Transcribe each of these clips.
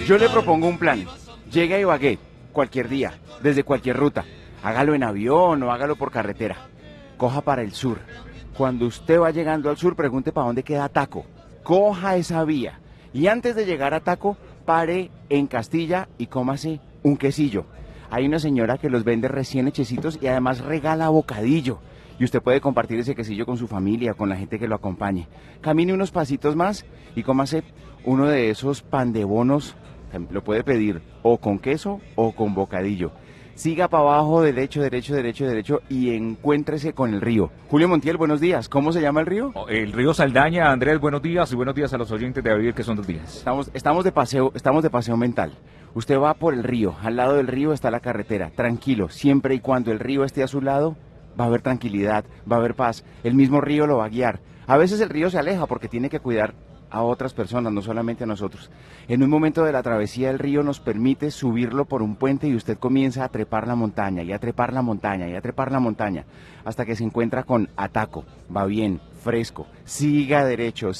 Yo le propongo un plan. Llegue a Ibagué, cualquier día, desde cualquier ruta. Hágalo en avión o hágalo por carretera. Coja para el sur. Cuando usted va llegando al sur, pregunte para dónde queda Taco. Coja esa vía. Y antes de llegar a Taco, pare en Castilla y cómase un quesillo. Hay una señora que los vende recién hechecitos y además regala bocadillo. Y usted puede compartir ese quesillo con su familia, con la gente que lo acompañe. Camine unos pasitos más y cómase uno de esos pan de bonos. Lo puede pedir o con queso o con bocadillo. Siga para abajo, derecho, derecho, derecho, derecho y encuéntrese con el río. Julio Montiel, buenos días. ¿Cómo se llama el río? El río Saldaña. Andrés, buenos días y buenos días a los oyentes de A Vivir, que son 2 días. Estamos de paseo mental. Usted va por el río, al lado del río está la carretera, tranquilo, siempre y cuando el río esté a su lado, va a haber tranquilidad, va a haber paz, el mismo río lo va a guiar. A veces el río se aleja porque tiene que cuidar a otras personas, no solamente a nosotros. En un momento de la travesía el río nos permite subirlo por un puente y usted comienza a trepar la montaña, y a trepar la montaña, y a trepar la montaña, hasta que se encuentra con Ataco. Va bien, fresco, siga derecho,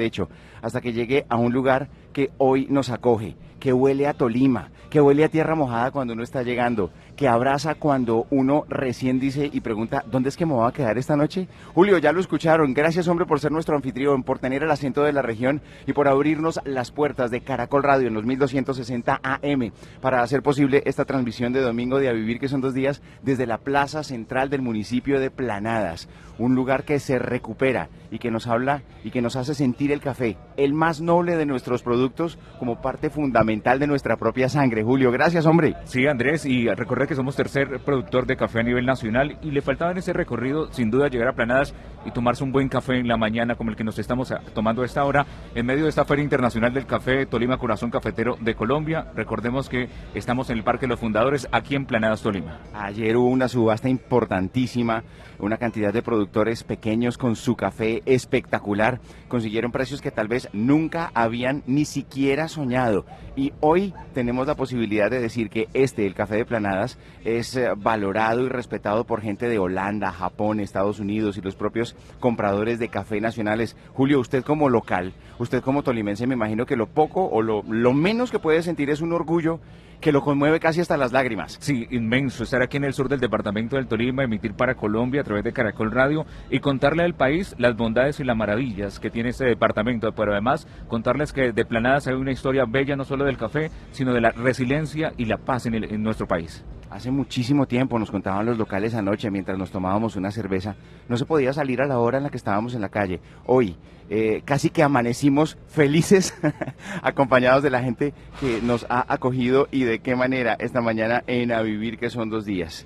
hasta que llegue a un lugar que hoy nos acoge, que huele a Tolima, que huele a tierra mojada cuando uno está llegando, que abraza cuando uno recién dice y pregunta, ¿dónde es que me voy a quedar esta noche? Julio, ya lo escucharon, gracias hombre por ser nuestro anfitrión, por tener el acento de la región y por abrirnos las puertas de Caracol Radio en los 1260 AM para hacer posible esta transmisión de domingo de A Vivir, que son 2 días, desde la plaza central del municipio de Planadas, un lugar que se recupera y que nos habla y que nos hace sentir el café, el más noble de nuestros productos, como parte fundamental de nuestra propia sangre. Julio, gracias hombre. Sí, Andrés, y recordar que somos tercer productor de café a nivel nacional y le faltaba en ese recorrido sin duda llegar a Planadas y tomarse un buen café en la mañana como el que nos estamos tomando a esta hora en medio de esta Feria Internacional del Café Tolima, Corazón Cafetero de Colombia. Recordemos que estamos en el Parque de los Fundadores aquí en Planadas, Tolima. Ayer hubo una subasta importantísima, una cantidad de productores pequeños con su café espectacular, consiguieron precios que tal vez nunca habían ni siquiera soñado y hoy tenemos la posibilidad de decir que el café de Planadas es valorado y respetado por gente de Holanda, Japón, Estados Unidos y los propios compradores de café nacionales. Julio, usted como local, usted como tolimense, me imagino que lo poco o lo menos que puede sentir es un orgullo que lo conmueve casi hasta las lágrimas. Sí, inmenso, estar aquí en el sur del departamento del Tolima, emitir para Colombia a través de Caracol Radio y contarle al país las bondades y las maravillas que tiene este departamento, pero además contarles que de Planadas hay una historia bella no solo del café, sino de la resiliencia y la paz en nuestro país. Hace muchísimo tiempo, nos contaban los locales anoche mientras nos tomábamos una cerveza, no se podía salir a la hora en la que estábamos en la calle. Hoy, casi que amanecimos felices, acompañados de la gente que nos ha acogido y de qué manera esta mañana en A Vivir, que son 2 días.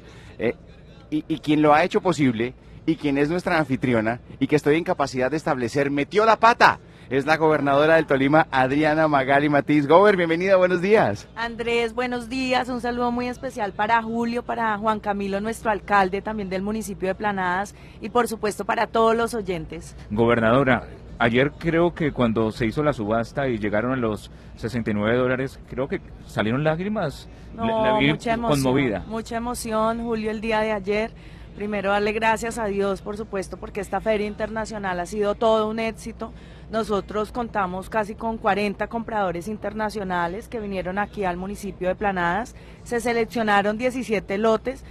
Y quien lo ha hecho posible, y quien es nuestra anfitriona, y que estoy en capacidad de establecer, metió la pata. Es la gobernadora del Tolima, Adriana Magali Matiz. Gober, bienvenida, buenos días. Andrés, buenos días, un saludo muy especial para Julio, para Juan Camilo, nuestro alcalde también del municipio de Planadas y por supuesto para todos los oyentes. Gobernadora, ayer creo que cuando se hizo la subasta y llegaron a los $69, creo que salieron lágrimas. No, la vi mucha emoción, conmovida. Mucha emoción, Julio, el día de ayer. Primero darle gracias a Dios, por supuesto, porque esta feria internacional ha sido todo un éxito. Nosotros contamos casi con 40 compradores internacionales que vinieron aquí al municipio de Planadas. Se seleccionaron 17 lotes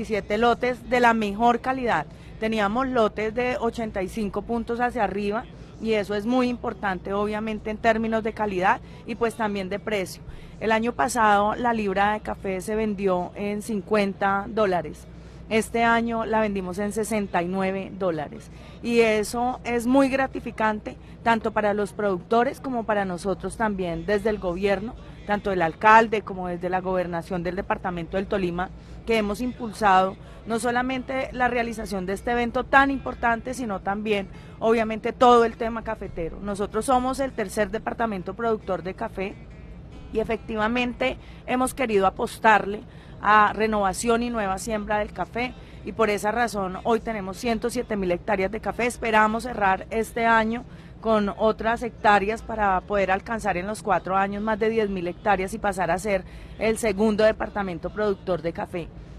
de la mejor calidad. Teníamos lotes de 85 puntos hacia arriba y eso es muy importante, obviamente, en términos de calidad y pues también de precio. El año pasado la libra de café se vendió en $50. Este año la vendimos en $69 y eso es muy gratificante tanto para los productores como para nosotros también desde el gobierno, tanto el alcalde como desde la gobernación del departamento del Tolima, que hemos impulsado no solamente la realización de este evento tan importante, sino también obviamente todo el tema cafetero. Nosotros somos el tercer departamento productor de café y efectivamente hemos querido apostarle a renovación y nueva siembra del café y por esa razón hoy tenemos 107.000 hectáreas de café. Esperamos cerrar este año con otras hectáreas para poder alcanzar en los 4 años más de 10.000 hectáreas y pasar a ser el segundo departamento productor de café.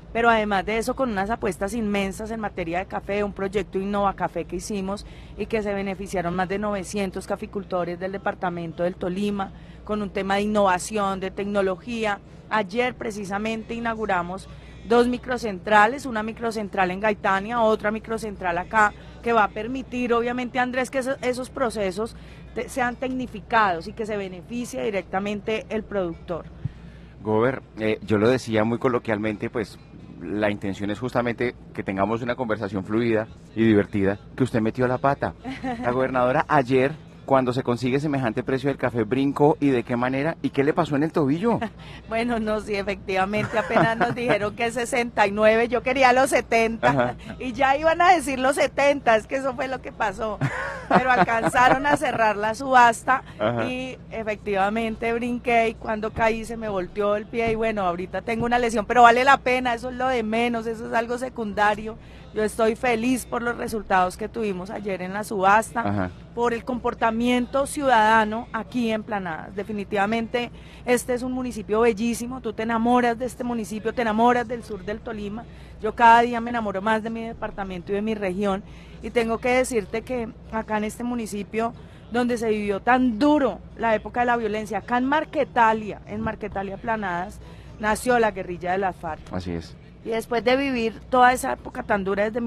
pero además de eso con unas apuestas inmensas en materia de café, un proyecto Innova Café que hicimos y que se beneficiaron más de 900 caficultores del departamento del Tolima, con un tema de innovación, de tecnología. Ayer precisamente inauguramos 2 microcentrales, una microcentral en Gaitania, otra microcentral acá, que va a permitir obviamente, Andrés, que esos procesos sean tecnificados y que se beneficie directamente el productor. Gober, yo lo decía muy coloquialmente, pues la intención es justamente que tengamos una conversación fluida y divertida, que usted metió la pata. La gobernadora ayer, cuando se consigue semejante precio del café, brincó, ¿y de qué manera? ¿Y qué le pasó en el tobillo? Bueno, no, sí, efectivamente, apenas nos dijeron que 69, yo quería los 70, ajá, y ya iban a decir los 70, es que eso fue lo que pasó, pero alcanzaron a cerrar la subasta, ajá, y efectivamente brinqué, y cuando caí se me volteó el pie, y bueno, ahorita tengo una lesión, pero vale la pena, eso es lo de menos, eso es algo secundario. Yo estoy feliz por los resultados que tuvimos ayer en la subasta, ajá, por el comportamiento ciudadano aquí en Planadas. Definitivamente este es un municipio bellísimo, tú te enamoras de este municipio, te enamoras del sur del Tolima. Yo cada día me enamoro más de mi departamento y de mi región, y tengo que decirte que acá en este municipio, donde se vivió tan duro la época de la violencia, acá en Marquetalia Planadas, nació la guerrilla de las FARC. Así es. Y después de vivir toda esa época tan dura desde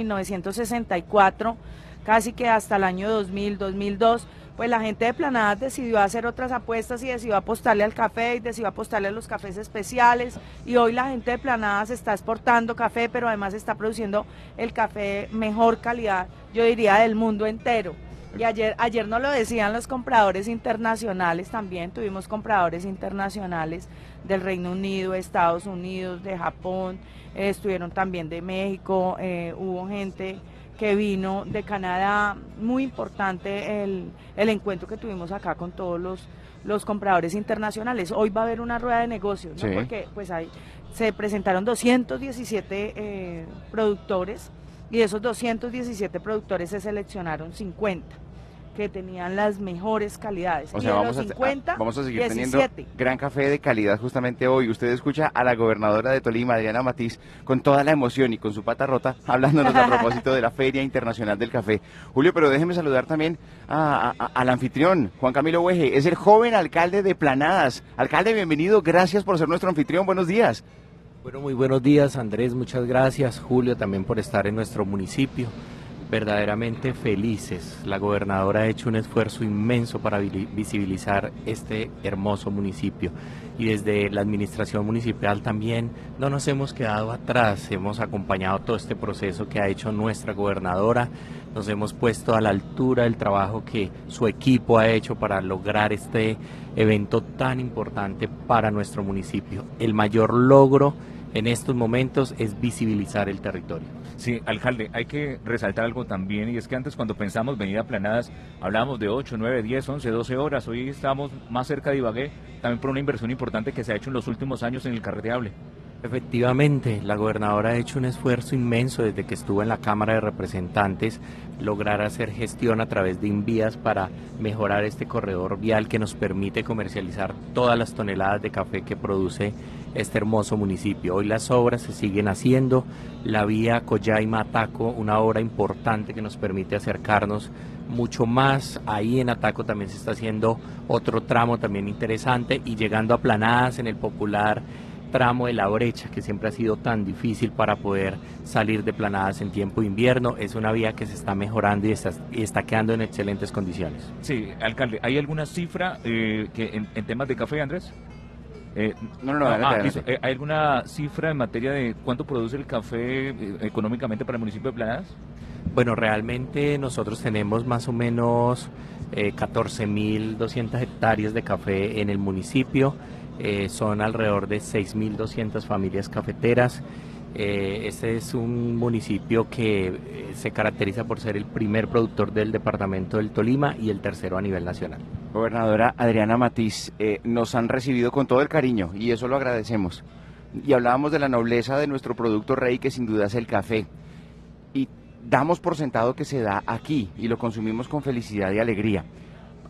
1964, casi que hasta el año 2000, 2002, pues la gente de Planadas decidió hacer otras apuestas y decidió apostarle al café y decidió apostarle a los cafés especiales, y hoy la gente de Planadas está exportando café, pero además está produciendo el café mejor calidad, yo diría, del mundo entero. Y ayer nos lo decían los compradores internacionales también, tuvimos compradores internacionales del Reino Unido, Estados Unidos, de Japón, estuvieron también de México, hubo gente que vino de Canadá, muy importante el encuentro que tuvimos acá con todos los compradores internacionales. Hoy va a haber una rueda de negocios, ¿no? Sí. Porque pues se presentaron 217 productores, y de esos 217 productores se seleccionaron 50 que tenían las mejores calidades. O sea, vamos a seguir 17. Teniendo gran café de calidad justamente hoy. Usted escucha a la gobernadora de Tolima, Adriana Matiz, con toda la emoción y con su pata rota, hablándonos a propósito de la Feria Internacional del Café. Julio, pero déjeme saludar también al anfitrión, Juan Camilo Hueje, es el joven alcalde de Planadas. Alcalde, bienvenido, gracias por ser nuestro anfitrión, buenos días. Bueno, muy buenos días, Andrés, muchas gracias. Julio, también por estar en nuestro municipio. Verdaderamente felices. La gobernadora ha hecho un esfuerzo inmenso para visibilizar este hermoso municipio, y desde la administración municipal también no nos hemos quedado atrás, hemos acompañado todo este proceso que ha hecho nuestra gobernadora, nos hemos puesto a la altura del trabajo que su equipo ha hecho para lograr este evento tan importante para nuestro municipio. El mayor logro en estos momentos es visibilizar el territorio. Sí, alcalde, hay que resaltar algo también, y es que antes, cuando pensamos venir a Planadas, hablábamos de 8, 9, 10, 11, 12 horas, hoy estamos más cerca de Ibagué, también por una inversión importante que se ha hecho en los últimos años en el carreteable. Efectivamente, la gobernadora ha hecho un esfuerzo inmenso desde que estuvo en la Cámara de Representantes, lograr hacer gestión a través de Invías para mejorar este corredor vial que nos permite comercializar todas las toneladas de café que produce este hermoso municipio. Hoy las obras se siguen haciendo, la vía Collaima-Ataco, una obra importante que nos permite acercarnos mucho más. Ahí en Ataco también se está haciendo otro tramo también interesante, y llegando a Planadas en el popular tramo de La Brecha, que siempre ha sido tan difícil para poder salir de Planadas en tiempo de invierno. Es una vía que se está mejorando y está quedando en excelentes condiciones. Sí, alcalde, ¿hay alguna cifra que en temas de café, Andrés? ¿Hay alguna cifra en materia de cuánto produce el café económicamente para el municipio de Planadas? Bueno, realmente nosotros tenemos más o menos 14.200 hectáreas de café en el municipio. Son alrededor de 6.200 familias cafeteras. Este es un municipio que se caracteriza por ser el primer productor del departamento del Tolima y el tercero a nivel nacional. Gobernadora Adriana Matiz, nos han recibido con todo el cariño y eso lo agradecemos. Y hablábamos de la nobleza de nuestro producto rey, que sin duda es el café. Y damos por sentado que se da aquí y lo consumimos con felicidad y alegría.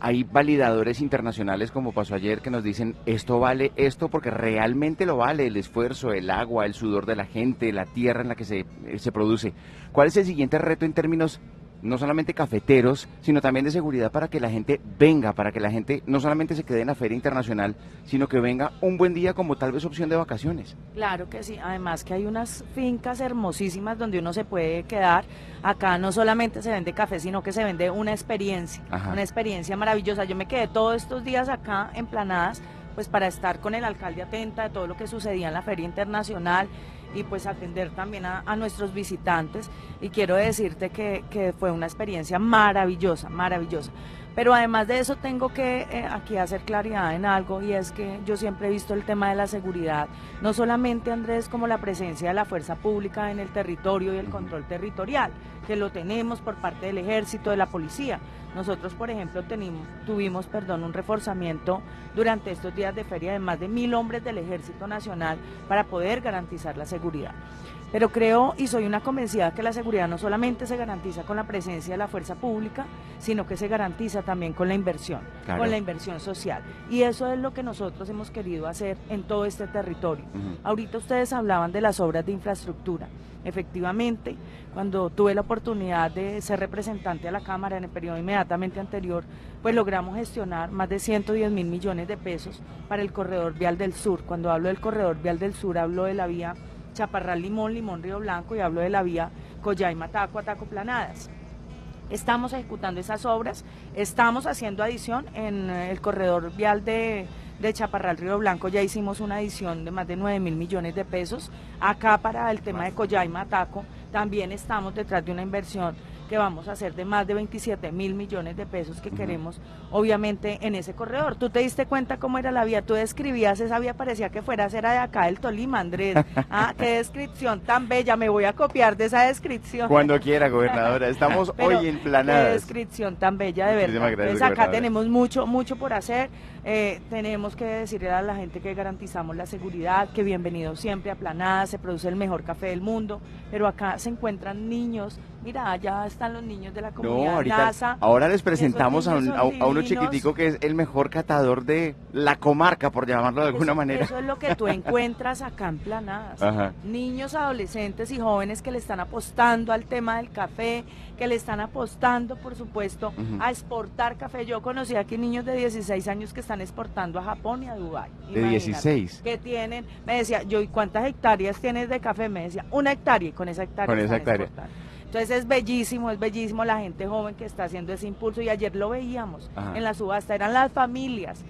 hay validadores internacionales como pasó ayer que nos dicen esto vale esto porque realmente lo vale, el esfuerzo, el agua, el sudor de la gente, la tierra en la que se produce. ¿Cuál es el siguiente reto en términos no solamente cafeteros, sino también de seguridad para que la gente venga, para que la gente no solamente se quede en la Feria Internacional, sino que venga un buen día como tal vez opción de vacaciones? Claro que sí, además que hay unas fincas hermosísimas donde uno se puede quedar. Acá no solamente se vende café, sino que se vende una experiencia maravillosa. Yo me quedé todos estos días acá en Planadas, pues para estar con el alcalde atenta de todo lo que sucedía en la Feria Internacional y pues atender también a nuestros visitantes, y quiero decirte que fue una experiencia maravillosa, maravillosa. Pero además de eso tengo que aquí hacer claridad en algo, y es que yo siempre he visto el tema de la seguridad, no solamente, Andrés, como la presencia de la fuerza pública en el territorio y el control territorial, que lo tenemos por parte del ejército, de la policía. Nosotros, por ejemplo, tuvimos un reforzamiento durante estos días de feria de más de 1.000 hombres del Ejército Nacional para poder garantizar la seguridad. Pero creo y soy una convencida que la seguridad no solamente se garantiza con la presencia de la fuerza pública, sino que se garantiza también con la inversión, claro, con la inversión social. Y eso es lo que nosotros hemos querido hacer en todo este territorio. Ahorita ustedes hablaban de las obras de infraestructura. Efectivamente, cuando tuve la oportunidad de ser representante a la Cámara en el periodo inmediatamente anterior, pues logramos gestionar más de 110.000 millones de pesos para el corredor vial del sur. Cuando hablo del corredor vial del sur, hablo de la vía Chaparral-Limón, Limón-Río Blanco, y hablo de la vía Coyaima-Taco, Ataco-Planadas. Estamos ejecutando esas obras, estamos haciendo adición en el corredor vial de Chaparral Río Blanco. Ya hicimos una adición de más de 9.000 millones de pesos. Acá para el tema de Coyaima Taco también estamos detrás de una inversión que vamos a hacer de más de 27.000 millones de pesos que queremos, obviamente, en ese corredor. ¿Tú te diste cuenta cómo era la vía? Tú describías esa vía, parecía que fuera de acá del Tolima, Andrés. Ah, qué descripción tan bella, me voy a copiar de esa descripción. Cuando quiera, gobernadora, estamos hoy en Planadas. Qué descripción tan bella, de verdad. Entonces, acá tenemos mucho por hacer. Tenemos que decirle a la gente que garantizamos la seguridad, que bienvenido siempre a Planadas, se produce el mejor café del mundo, pero acá se encuentran niños. Mira, allá están los niños de la comunidad NASA. Ahora les presentamos a uno chiquitico que es el mejor catador de la comarca, por llamarlo de alguna manera. Eso es lo que tú encuentras acá en Planadas. Ajá. Niños, adolescentes y jóvenes que le están apostando al tema del café, que le están apostando, por supuesto, a exportar café. Yo conocí aquí niños de 16 años que están exportando a Japón y a Dubái. ¿De 16? Que tienen, me decía, ¿y cuántas hectáreas tienes de café? Me decía, 1 hectárea, y con esa hectárea exportando. Entonces es bellísimo la gente joven que está haciendo ese impulso, y ayer lo veíamos en la subasta, eran las familias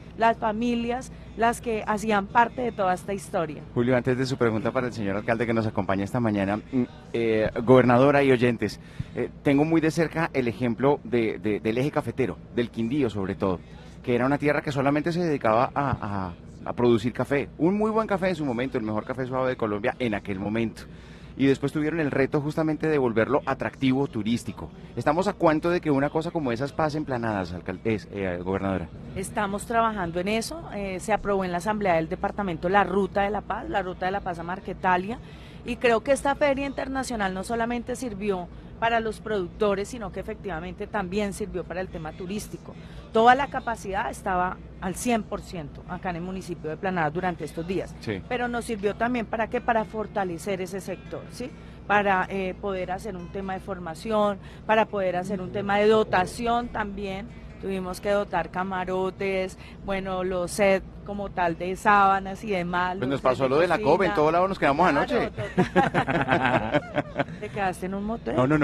las que hacían parte de toda esta historia. Julio, antes de su pregunta para el señor alcalde que nos acompaña esta mañana, gobernadora y oyentes, tengo muy de cerca el ejemplo del eje cafetero, del Quindío sobre todo, que era una tierra que solamente se dedicaba a producir café, un muy buen café en su momento, el mejor café suave de Colombia en aquel momento. Y después tuvieron el reto justamente de volverlo atractivo turístico. ¿Estamos a cuánto de que una cosa como esas pase en Planadas, gobernadora? Estamos trabajando en eso. Se aprobó en la Asamblea del Departamento la Ruta de la Paz a Marquetalia, y creo que esta feria internacional no solamente sirvió para los productores, sino que efectivamente también sirvió para el tema turístico. Toda la capacidad estaba al 100% acá en el municipio de Planadas durante estos días, sí. Pero nos sirvió también para fortalecer ese sector, ¿sí? Para poder hacer un tema de formación, para poder hacer un tema de dotación también. Tuvimos que dotar camarotes, los sets como tal de sábanas y demás. Pues nos pasó lo de la COP, en todo lado nos quedamos anoche. ¿Te quedaste en un motel? No.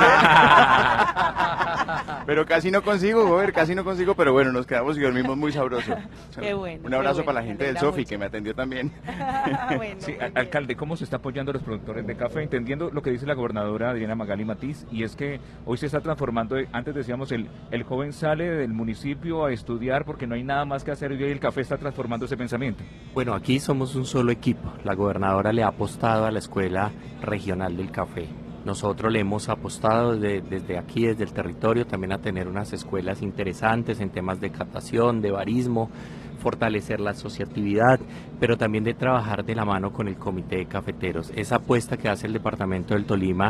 Pero casi no consigo, pero bueno, nos quedamos y dormimos muy sabroso. Qué bueno. Un abrazo para la gente del Sofi, que me atendió también. Sí, alcalde, ¿cómo se está apoyando a los productores de café? Entendiendo lo que dice la gobernadora Adriana Magali Matiz, y es que hoy se está transformando, antes decíamos, el joven sale del municipio a estudiar porque no hay nada más que hacer, y hoy el café está transformando ese pensamiento. Bueno, aquí somos un solo equipo. La gobernadora le ha apostado a la Escuela Regional del Café. Nosotros le hemos apostado desde aquí, desde el territorio, también a tener unas escuelas interesantes en temas de catación, de barismo, fortalecer la asociatividad, pero también de trabajar de la mano con el Comité de Cafeteros. Esa apuesta que hace el Departamento del Tolima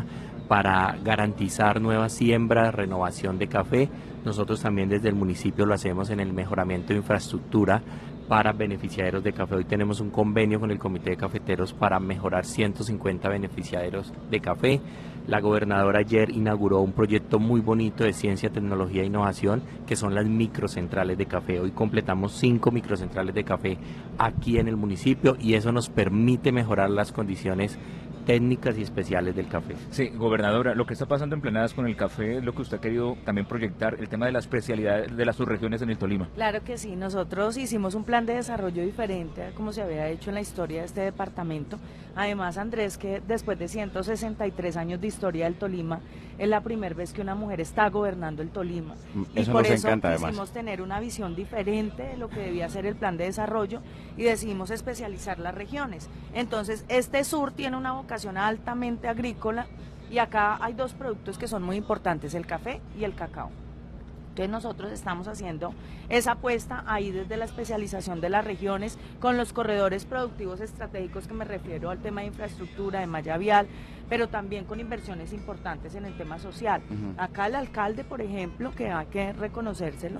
para garantizar nuevas siembras, renovación de café. Nosotros también desde el municipio lo hacemos en el mejoramiento de infraestructura para beneficiarios de café. Hoy tenemos un convenio con el Comité de Cafeteros para mejorar 150 beneficiarios de café. La gobernadora ayer inauguró un proyecto muy bonito de ciencia, tecnología e innovación, que son las microcentrales de café. Hoy completamos 5 microcentrales de café aquí en el municipio y eso nos permite mejorar las condiciones técnicas y especiales del café. Sí, gobernadora, lo que está pasando en Planadas con el café es lo que usted ha querido también proyectar, el tema de la especialidad de las subregiones en el Tolima. Claro que sí, nosotros hicimos un plan de desarrollo diferente a como se había hecho en la historia de este departamento. Además, Andrés, que después de 163 años de historia del Tolima, es la primera vez que una mujer está gobernando el Tolima. Eso y por nos eso encanta, quisimos además tener una visión diferente de lo que debía ser el plan de desarrollo y decidimos especializar las regiones. Entonces, este sur tiene una vocación altamente agrícola y acá hay 2 productos que son muy importantes, el café y el cacao. Entonces nosotros estamos haciendo esa apuesta ahí desde la especialización de las regiones con los corredores productivos estratégicos, que me refiero al tema de infraestructura, de malla vial, pero también con inversiones importantes en el tema social. Acá el alcalde, por ejemplo, que hay que reconocérselo,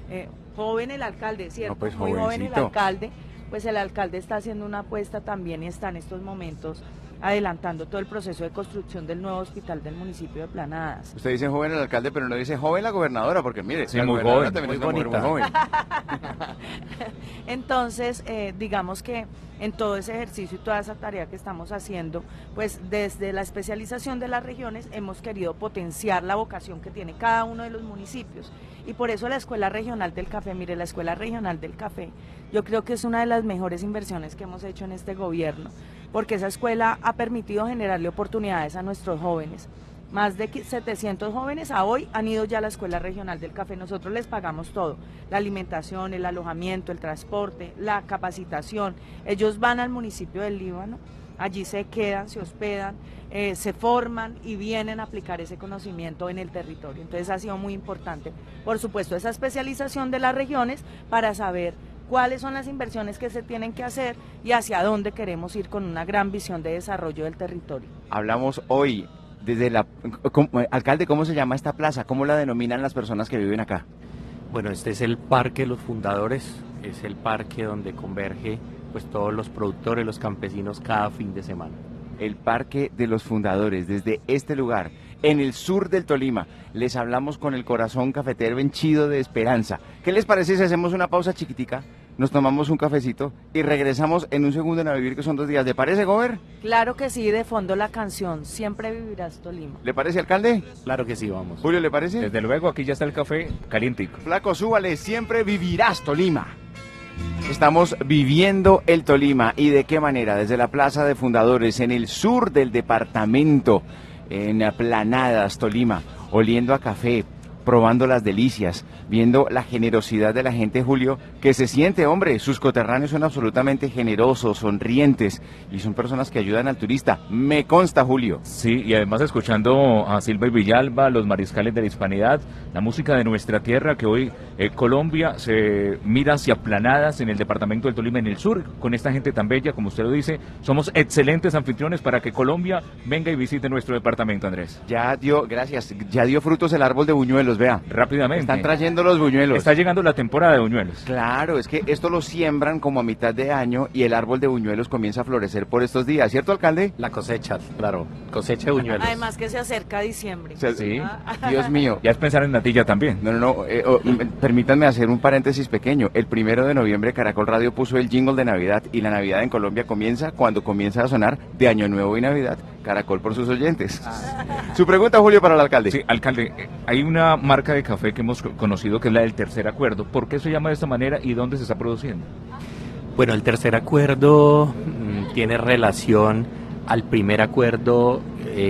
joven el alcalde, ¿cierto? No, pues, muy joven el jovencito. alcalde, pues el alcalde está haciendo una apuesta también y está en estos momentos adelantando todo el proceso de construcción del nuevo hospital del municipio de Planadas. Usted dice joven el alcalde, pero no dice joven la gobernadora, porque mire, Sí, la muy gobernadora joven, también muy es una mujer muy bonita. joven. Entonces, digamos que en todo ese ejercicio y toda esa tarea que estamos haciendo, pues desde la especialización de las regiones hemos querido potenciar la vocación que tiene cada uno de los municipios. Y por eso la Escuela Regional del Café, mire, la Escuela Regional del Café, yo creo que es una de las mejores inversiones que hemos hecho en este gobierno, porque esa escuela ha permitido generarle oportunidades a nuestros jóvenes. Más de 700 jóvenes a hoy han ido ya a la Escuela Regional del Café. Nosotros les pagamos todo, la alimentación, el alojamiento, el transporte, la capacitación. Ellos van al municipio del Líbano, allí se quedan, se hospedan, se forman y vienen a aplicar ese conocimiento en el territorio. Entonces ha sido muy importante, por supuesto, esa especialización de las regiones para saber cuáles son las inversiones que se tienen que hacer y hacia dónde queremos ir con una gran visión de desarrollo del territorio. Hablamos hoy desde alcalde, ¿cómo se llama esta plaza? ¿Cómo la denominan las personas que viven acá? Bueno, este es el Parque de los Fundadores, es el parque donde converge pues todos los productores, los campesinos cada fin de semana. El Parque de los Fundadores, desde este lugar, en el sur del Tolima. Les hablamos con el corazón cafetero henchido de esperanza. ¿Qué les parece si hacemos una pausa chiquitica? Nos tomamos un cafecito y regresamos en un segundo en A Vivir, que son 2 días. ¿Le parece, Gober? Claro que sí, de fondo la canción Siempre Vivirás Tolima. ¿Le parece, alcalde? Claro que sí, vamos. Julio, ¿le parece? Desde luego, aquí ya está el café calientico. Flaco, súbale, siempre vivirás Tolima. Estamos viviendo el Tolima. ¿Y de qué manera? Desde la Plaza de Fundadores, en el sur del departamento, en Planadas, Tolima, oliendo a café, probando las delicias, viendo la generosidad de la gente, Julio, que se siente, hombre, sus coterráneos son absolutamente generosos, sonrientes, y son personas que ayudan al turista. Me consta, Julio. Sí, y además escuchando a Silva y Villalba, los mariscales de la hispanidad, la música de nuestra tierra, que hoy Colombia se mira hacia Planadas en el departamento del Tolima, en el sur, con esta gente tan bella, como usted lo dice. Somos excelentes anfitriones para que Colombia venga y visite nuestro departamento, Andrés. Gracias, ya dio frutos el árbol de buñuelos, vea. Rápidamente. Están trayendo los buñuelos. Está llegando la temporada de buñuelos. Claro, es que esto lo siembran como a mitad de año y el árbol de buñuelos comienza a florecer por estos días, ¿cierto, alcalde? La cosecha, claro, cosecha de buñuelos. Además que se acerca diciembre. Sí. Dios mío. Ya es pensar en natilla también. No, permítanme hacer un paréntesis pequeño. El 1 de noviembre Caracol Radio puso el jingle de Navidad y la Navidad en Colombia comienza cuando comienza a sonar de Año Nuevo y Navidad. Caracol por sus oyentes. Su pregunta, Julio, para el alcalde. Sí, alcalde, hay una marca de café que hemos conocido que es la del Tercer Acuerdo. ¿Por qué se llama de esta manera y dónde se está produciendo? Bueno, el Tercer Acuerdo tiene relación al primer acuerdo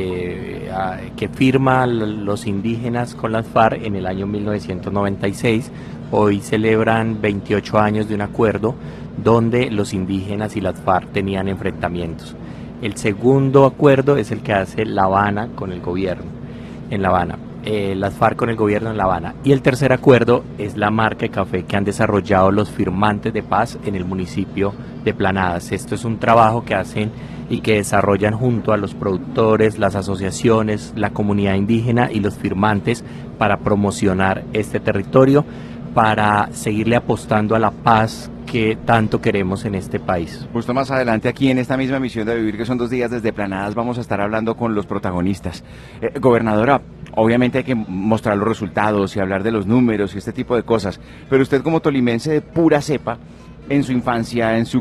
que firman los indígenas con las FARC en el año 1996. Hoy celebran 28 años de un acuerdo donde los indígenas y las FARC tenían enfrentamientos. El segundo acuerdo es el que hace La Habana con el gobierno en La Habana. las FARC con el gobierno en La Habana. Y el tercer acuerdo es la marca de café que han desarrollado los firmantes de paz en el municipio de Planadas. Esto es un trabajo que hacen y que desarrollan junto a los productores, las asociaciones, la comunidad indígena y los firmantes para promocionar este territorio, para seguirle apostando a la paz que tanto queremos en este país. Justo más adelante aquí en esta misma emisión de Vivir, que son 2 días desde Planadas, vamos a estar hablando con los protagonistas. Gobernadora, obviamente hay que mostrar los resultados y hablar de los números y este tipo de cosas, pero usted como tolimense de pura cepa, en su infancia, en su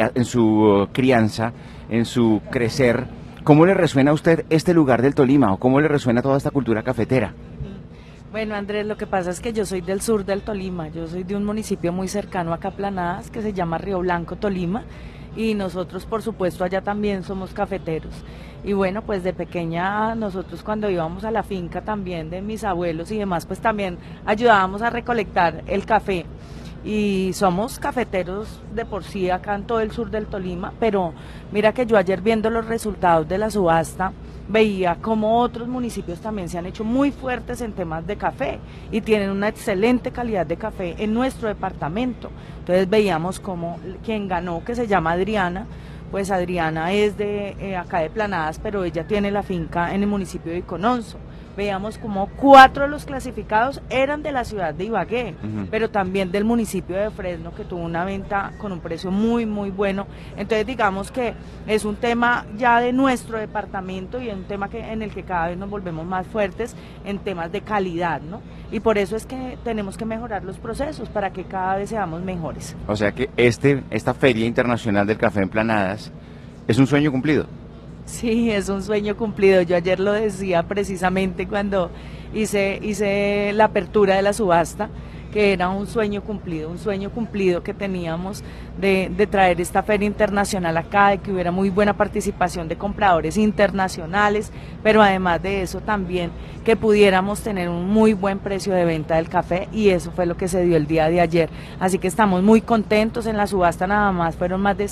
crianza, en su crecer, ¿cómo le resuena a usted este lugar del Tolima o cómo le resuena toda esta cultura cafetera? Bueno, Andrés, lo que pasa es que yo soy del sur del Tolima, yo soy de un municipio muy cercano acá a Planadas que se llama Río Blanco, Tolima, y nosotros por supuesto allá también somos cafeteros. Y bueno, pues de pequeña nosotros cuando íbamos a la finca también de mis abuelos y demás, pues también ayudábamos a recolectar el café. Y somos cafeteros de por sí acá en todo el sur del Tolima, pero mira que yo ayer viendo los resultados de la subasta, veía como otros municipios también se han hecho muy fuertes en temas de café y tienen una excelente calidad de café en nuestro departamento. Entonces veíamos como quien ganó, que se llama Adriana, pues Adriana es de acá de Planadas, pero ella tiene la finca en el municipio de Icononso. Veíamos como 4 de los clasificados eran de la ciudad de Ibagué, pero también del municipio de Fresno, que tuvo una venta con un precio muy bueno. Entonces digamos que es un tema ya de nuestro departamento y es un tema en el que cada vez nos volvemos más fuertes en temas de calidad, ¿no? Y por eso es que tenemos que mejorar los procesos para que cada vez seamos mejores. O sea que esta Feria Internacional del Café en Planadas es un sueño cumplido. Sí, es un sueño cumplido. Yo ayer lo decía precisamente cuando hice la apertura de la subasta, que era un sueño cumplido que teníamos de traer esta feria internacional acá, de que hubiera muy buena participación de compradores internacionales, pero además de eso también que pudiéramos tener un muy buen precio de venta del café, y eso fue lo que se dio el día de ayer. Así que estamos muy contentos. En la subasta nada más fueron más de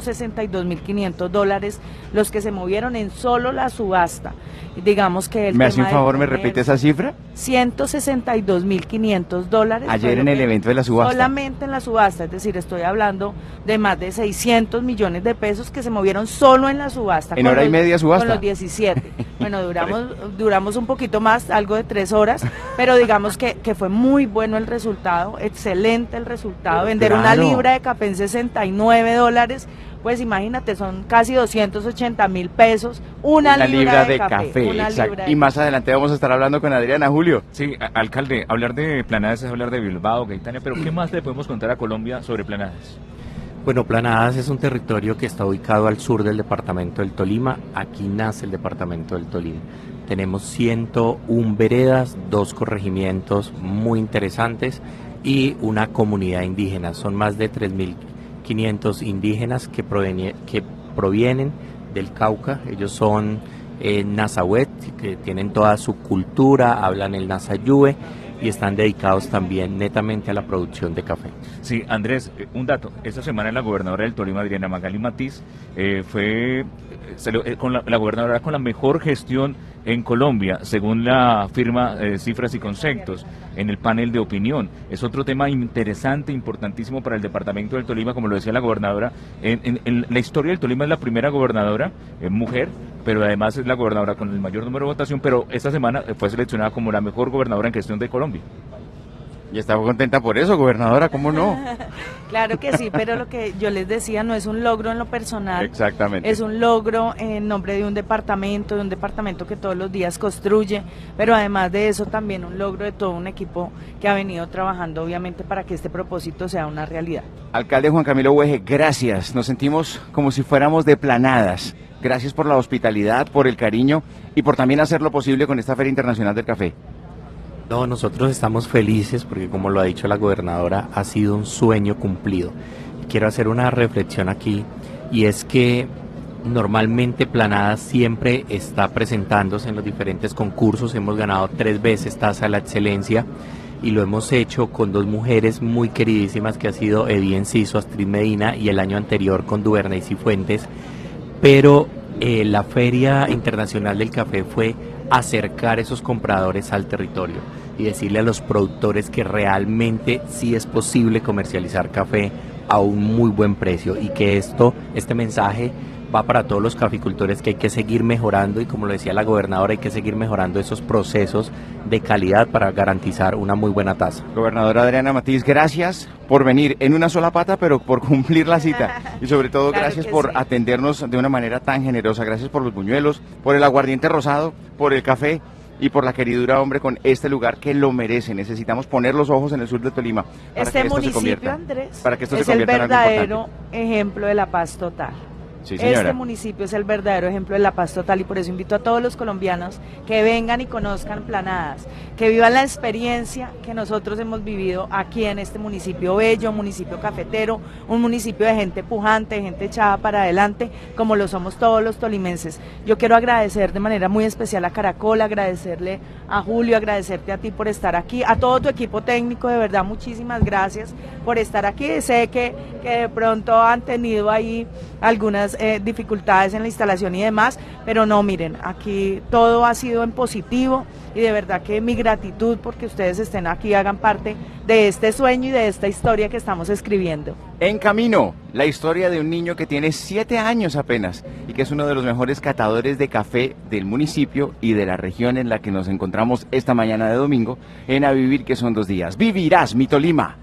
$162.500 los que se movieron en solo la subasta. Digamos que ¿Me hace un favor, me repite esa cifra? $162.500. Ayer en el evento de la subasta. Solamente en la subasta, es decir, estoy hablando de más de 600 millones de pesos que se movieron solo en la subasta. ¿En hora y media subasta? Con los 17. Bueno, duramos un poquito más, algo de 3 horas, pero digamos que fue muy bueno el resultado, excelente el resultado. Vender una libra de café en $69, pues imagínate, son casi 280.000 pesos, una libra de café. Exacto. Y más adelante vamos a estar hablando con Adriana. Julio. Sí, alcalde, hablar de Planadas es hablar de Bilbao, Gaitania, pero ¿qué más le podemos contar a Colombia sobre Planadas? Bueno, Planadas es un territorio que está ubicado al sur del departamento del Tolima. Aquí nace el departamento del Tolima. Tenemos 101 veredas, 2 corregimientos muy interesantes y una comunidad indígena. Son más de 3.500 indígenas que provienen del Cauca. Ellos son Nazahuet, que tienen toda su cultura, hablan el Nazayúe y están dedicados también netamente a la producción de café. Sí, Andrés, un dato. Esta semana la gobernadora del Tolima, Adriana Magali Matiz, fue con la gobernadora con la mejor gestión en Colombia, según la firma Cifras y Conceptos, en el panel de opinión. Es otro tema interesante, importantísimo para el departamento del Tolima, como lo decía la gobernadora. En la historia del Tolima es la primera gobernadora mujer, pero además es la gobernadora con el mayor número de votación, pero esta semana fue seleccionada como la mejor gobernadora en gestión de Colombia. Y estaba contenta por eso, gobernadora, ¿cómo no? Claro que sí, pero lo que yo les decía no es un logro en lo personal. Exactamente. Es un logro en nombre de un departamento que todos los días construye, pero además de eso también un logro de todo un equipo que ha venido trabajando obviamente para que este propósito sea una realidad. Alcalde Juan Camilo Hueje, gracias. Nos sentimos como si fuéramos de Planadas. Gracias por la hospitalidad, por el cariño y por también hacer lo posible con esta Feria Internacional del Café. No, nosotros estamos felices porque, como lo ha dicho la gobernadora, ha sido un sueño cumplido. Quiero hacer una reflexión aquí, y es que normalmente Planadas siempre está presentándose en los diferentes concursos. Hemos ganado 3 veces Taza de la Excelencia y lo hemos hecho con 2 mujeres muy queridísimas, que ha sido Edie Enciso, Astrid Medina, y el año anterior con Duvernay Cifuentes. Pero la Feria Internacional del Café fue acercar esos compradores al territorio y decirle a los productores que realmente sí es posible comercializar café a un muy buen precio y que este mensaje va para todos los caficultores, que hay que seguir mejorando y, como lo decía la gobernadora, hay que seguir mejorando esos procesos de calidad para garantizar una muy buena tasa. Gobernadora Adriana Matiz, gracias por venir en una sola pata, pero por cumplir la cita. Y sobre todo, Claro gracias que por sí. atendernos de una manera tan generosa. Gracias por los buñuelos, por el aguardiente rosado, por el café y por la queridura, hombre, con este lugar que lo merece. Necesitamos poner los ojos en el sur de Tolima para Este que esto se municipio, convierta, Andrés, para que esto es se el convierta en algo verdadero importante. ejemplo de la paz total. Sí, señora. Este municipio es el verdadero ejemplo de la paz total y por eso invito a todos los colombianos que vengan y conozcan Planadas, que vivan la experiencia que nosotros hemos vivido aquí en este municipio bello, municipio cafetero, un municipio de gente pujante, de gente echada para adelante, como lo somos todos los tolimenses. Yo quiero agradecer de manera muy especial a Caracol, agradecerle a Julio, agradecerte a ti por estar aquí, a todo tu equipo técnico, de verdad muchísimas gracias por estar aquí. Sé que de pronto han tenido ahí algunas dificultades en la instalación y demás, pero no, miren, aquí todo ha sido en positivo y de verdad que mi gratitud porque ustedes estén aquí, hagan parte de este sueño y de esta historia que estamos escribiendo. En camino, la historia de un niño que tiene 7 años apenas y que es uno de los mejores catadores de café del municipio y de la región en la que nos encontramos esta mañana de domingo en A Vivir, que son 2 días. Vivirás, mi Tolima.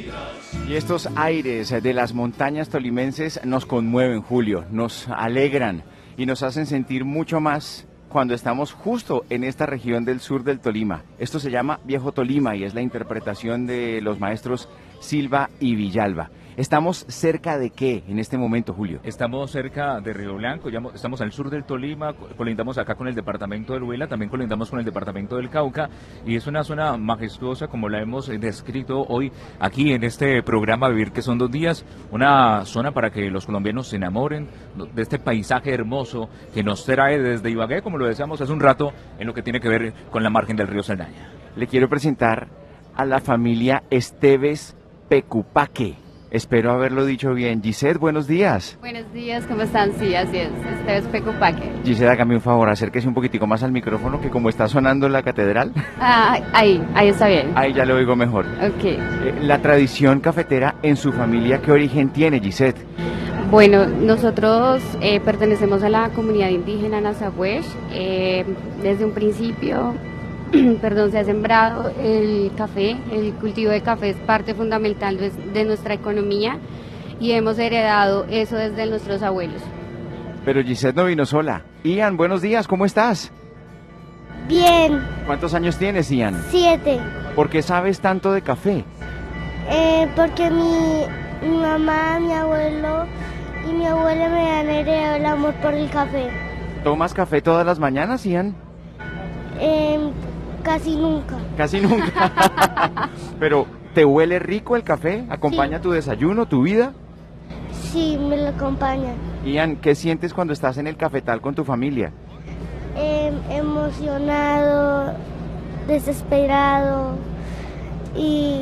Y estos aires de las montañas tolimenses nos conmueven, Julio, nos alegran y nos hacen sentir mucho más cuando estamos justo en esta región del sur del Tolima. Esto se llama Viejo Tolima y es la interpretación de los maestros Silva y Villalba. ¿Estamos cerca de qué en este momento, Julio? Estamos cerca de Río Blanco, estamos al sur del Tolima, colindamos acá con el departamento del Huila, también colindamos con el departamento del Cauca, y es una zona majestuosa como la hemos descrito hoy aquí en este programa Vivir, que son 2 días, una zona para que los colombianos se enamoren de este paisaje hermoso que nos trae desde Ibagué, como lo decíamos hace un rato, en lo que tiene que ver con la margen del río Saldaña. Le quiero presentar a la familia Esteves Pecupaque. Espero haberlo dicho bien. Gisette, buenos días. Buenos días, ¿cómo están? Sí, así es. Este es Pecupaque. Gisette, hágame un favor, acérquese un poquitico más al micrófono, que como está sonando en la catedral. Ahí está bien. Ahí ya lo oigo mejor. Ok. La tradición cafetera en su familia, ¿qué origen tiene, Gisette? Bueno, nosotros pertenecemos a la comunidad indígena Nazahuesh. Desde un principio, se ha sembrado el café. El cultivo de café es parte fundamental de nuestra economía y hemos heredado eso desde nuestros abuelos. Pero Gisette no vino sola. Ian, buenos días, ¿cómo estás? Bien, ¿Cuántos años tienes, Ian? 7. ¿Por qué sabes tanto de café? Porque mi mamá, mi abuelo y mi abuela me han heredado el amor por el café. ¿Tomas café todas las mañanas, Ian? Casi nunca. Casi nunca. Pero, ¿te huele rico el café? ¿Acompaña Sí. tu desayuno, tu vida? Sí, me lo acompaña. Ian, ¿qué sientes cuando estás en el cafetal con tu familia? Emocionado, desesperado y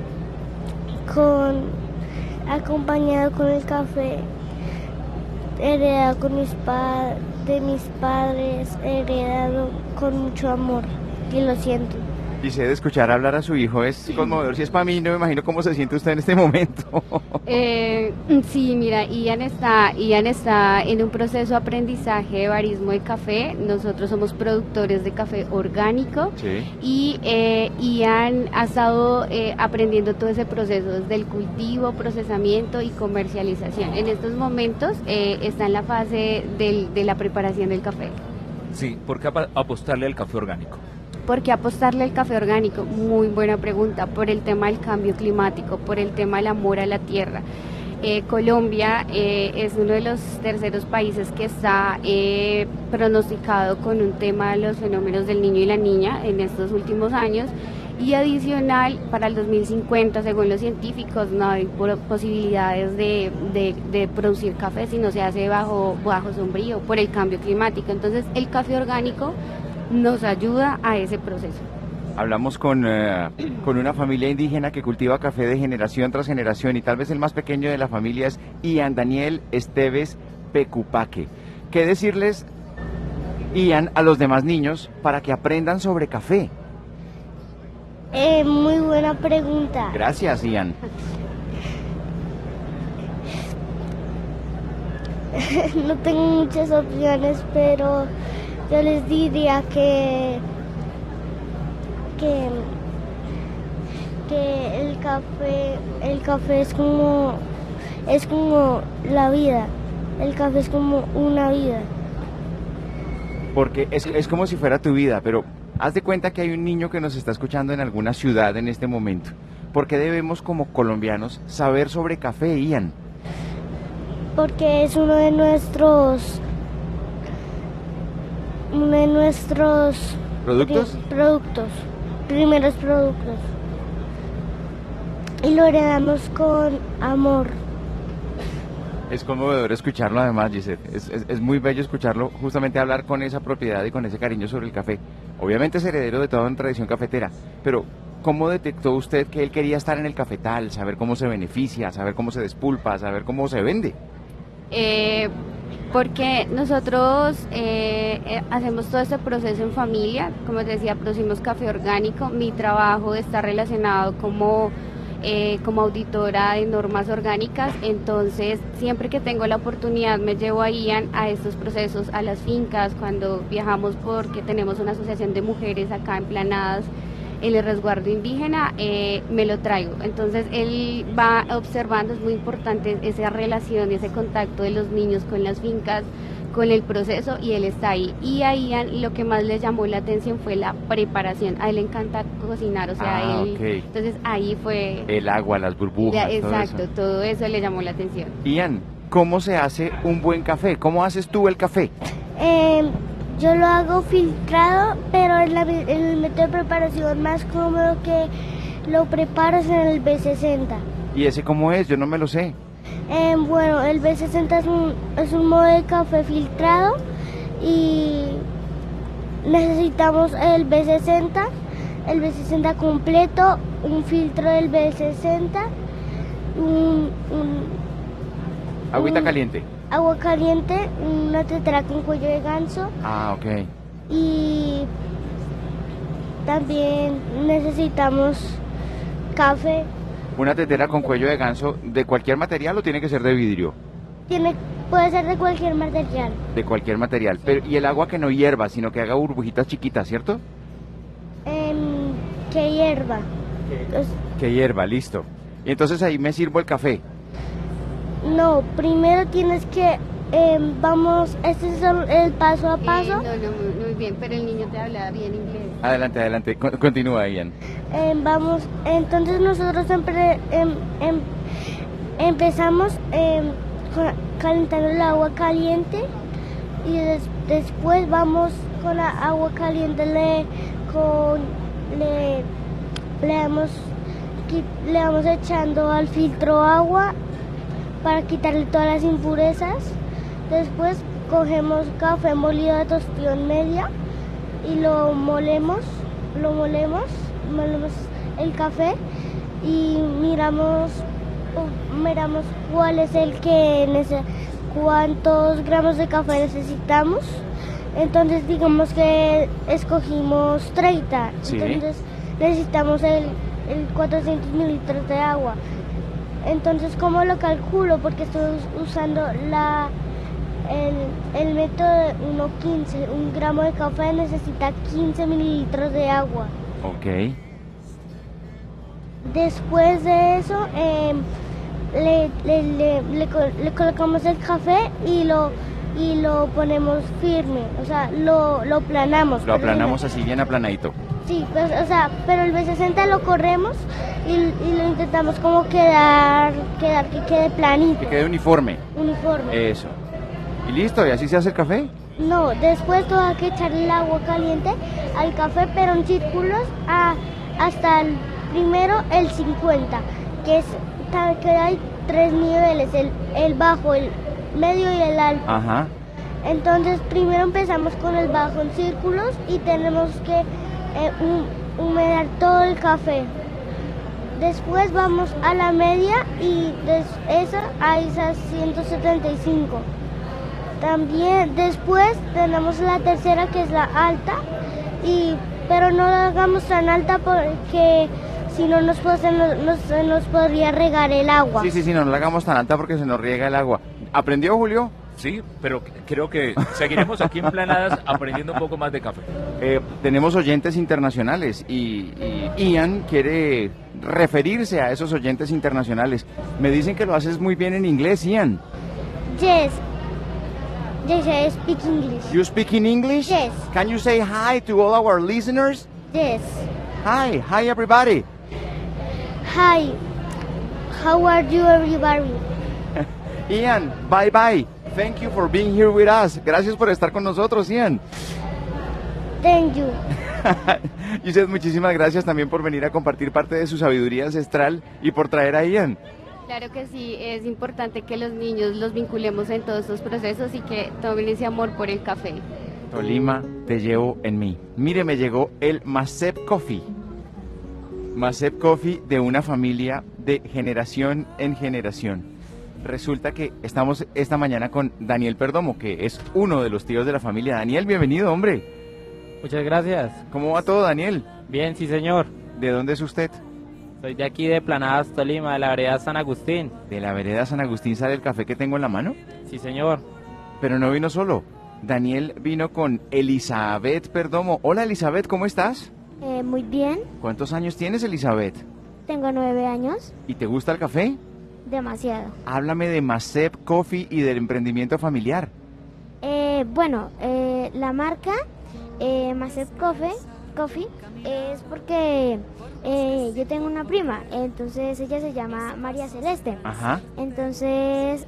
acompañado con el café, heredado con de mis padres, heredado con mucho amor y lo siento. Dice, de escuchar hablar a su hijo es conmovedor. Si es para mí, no me imagino cómo se siente usted en este momento. Sí, mira, Ian está en un proceso de aprendizaje de barismo de café. Nosotros somos productores de café orgánico. Sí. Y Ian ha estado aprendiendo todo ese proceso desde el cultivo, procesamiento y comercialización. En estos momentos está en la fase de la preparación del café. Sí, ¿por qué apostarle al café orgánico? ¿Por qué apostarle al café orgánico? Muy buena pregunta. Por el tema del cambio climático, por el tema del amor a la tierra. Colombia es uno de los terceros países que está pronosticado con un tema de los fenómenos del niño y la niña en estos últimos años. Y adicional, para el 2050, según los científicos, no hay posibilidades de producir café si no se hace bajo sombrío por el cambio climático. Entonces, el café orgánico nos ayuda a ese proceso. Hablamos con una familia indígena que cultiva café de generación tras generación y tal vez el más pequeño de la familia es Ian Daniel Esteves Pecupaque. ¿Qué decirles Ian a los demás niños para que aprendan sobre café? Muy buena pregunta. Gracias, Ian. No tengo muchas opciones, pero yo les diría que el café es como la vida. El café es como una vida. Porque es como si fuera tu vida, pero haz de cuenta que hay un niño que nos está escuchando en alguna ciudad en este momento. ¿Por qué debemos como colombianos saber sobre café, Ian? Porque es uno de nuestros primeros productos. Y lo heredamos con amor. Es conmovedor escucharlo además, Gisette. Es muy bello escucharlo, justamente hablar con esa propiedad y con ese cariño sobre el café. Obviamente es heredero de toda una tradición cafetera, pero ¿cómo detectó usted que él quería estar en el cafetal, saber cómo se beneficia, saber cómo se despulpa, saber cómo se vende? Porque nosotros hacemos todo este proceso en familia. Como te decía, producimos café orgánico. Mi trabajo está relacionado como auditora de normas orgánicas, entonces siempre que tengo la oportunidad me llevo a Ian a estos procesos, a las fincas, cuando viajamos, porque tenemos una asociación de mujeres acá en Planadas, en el resguardo indígena, me lo traigo. Entonces él va observando, es muy importante esa relación, ese contacto de los niños con las fincas, con el proceso, y él está ahí. Y a Ian lo que más le llamó la atención fue la preparación. A él le encanta cocinar, o sea, okay. Entonces ahí fue... El agua, las burbujas, exacto, todo eso le llamó la atención. Ian, ¿cómo se hace un buen café? ¿Cómo haces tú el café? Yo lo hago filtrado, pero el método de preparación más cómodo que lo preparas en el B60. ¿Y ese cómo es? Yo no me lo sé. Bueno, el B60 es un modo de café filtrado y necesitamos el B60 completo, un filtro del B60, Agüita caliente. Agua caliente, una tetera con cuello de ganso. Ok. Y también necesitamos café. ¿Una tetera con cuello de ganso de cualquier material o tiene que ser de vidrio? Puede ser de cualquier material. De cualquier material. Pero, y el agua que no hierva, sino que haga burbujitas chiquitas, ¿cierto? Que hierva. Que hierva, listo. Y entonces ahí me sirvo el café. No, primero tienes que... este es el paso a paso. No, muy bien, pero el niño te habla bien inglés. Adelante, continúa, Ian. Entonces nosotros siempre empezamos calentando el agua caliente y después vamos con la agua caliente, le vamos echando al filtro agua para quitarle todas las impurezas. Después cogemos café molido de tostión media y lo molemos el café y miramos cuál es cuántos gramos de café necesitamos. Entonces digamos que escogimos 30, ¿sí? Entonces necesitamos el 400 mililitros de agua. Entonces, ¿cómo lo calculo? Porque estoy usando el método de 1:15. Un gramo de café necesita 15 mililitros de agua. Ok. Después de eso, le colocamos el café y lo ponemos firme. O sea, lo aplanamos. Lo aplanamos así bien aplanadito. Sí, pues, pero el B60 lo corremos y lo intentamos como que quede planito. Que quede uniforme. Uniforme. Eso. Y listo, ¿y así se hace el café? No, después todo hay que echarle el agua caliente al café, pero en círculos hasta primero el 50, que hay 3 niveles, el bajo, el medio y el alto. Ajá. Entonces primero empezamos con el bajo en círculos y tenemos que humedar todo el café. Después vamos a la media y esa a 175. También después tenemos la tercera, que es la alta, pero no la hagamos tan alta porque si no nos podría regar el agua. Sí, no la hagamos tan alta porque se nos riega el agua. ¿Aprendió, Julio? Sí, pero creo que seguiremos aquí en Planadas aprendiendo un poco más de café. Tenemos oyentes internacionales y Ian quiere referirse a esos oyentes internacionales. Me dicen que lo haces muy bien en inglés, Ian. Yes, I speak English. You speak in English? Yes. Can you say hi to all our listeners? Yes. Hi everybody. Hi, how are you everybody? Ian, bye. Thank you for being here with us. Gracias por estar con nosotros, Ian. Thank you. Y usted, muchísimas gracias también por venir a compartir parte de su sabiduría ancestral y por traer a Ian. Claro que sí, es importante que los niños los vinculemos en todos estos procesos y que tomen ese amor por el café. Tolima, te llevo en mí. Mire, me llegó el Masep Coffee. Masep Coffee de una familia de generación en generación. Resulta que estamos esta mañana con Daniel Perdomo, que es uno de los tíos de la familia. Daniel, bienvenido, hombre. Muchas gracias. ¿Cómo va todo, Daniel? Bien, sí señor. ¿De dónde es usted? Soy de aquí de Planadas, Tolima, de la vereda San Agustín. ¿De la vereda San Agustín sale el café que tengo en la mano? Sí señor. Pero no vino solo. Daniel vino con Elizabeth Perdomo. Hola, Elizabeth, ¿cómo estás? Muy bien, ¿Cuántos años tienes, Elizabeth? tengo 9 años, ¿Y te gusta el café? demasiado. Háblame de Masep Coffee y del emprendimiento familiar. La marca Masep Coffee es porque yo tengo una prima, entonces ella se llama María Celeste. Ajá. Entonces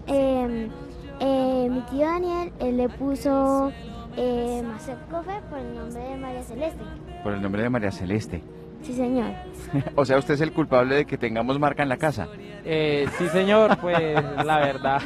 mi tío Daniel le puso Masep Coffee por el nombre de María Celeste. Por el nombre de María Celeste. Sí, señor. O sea, usted es el culpable de que tengamos marca en la casa. Sí señor, pues la verdad,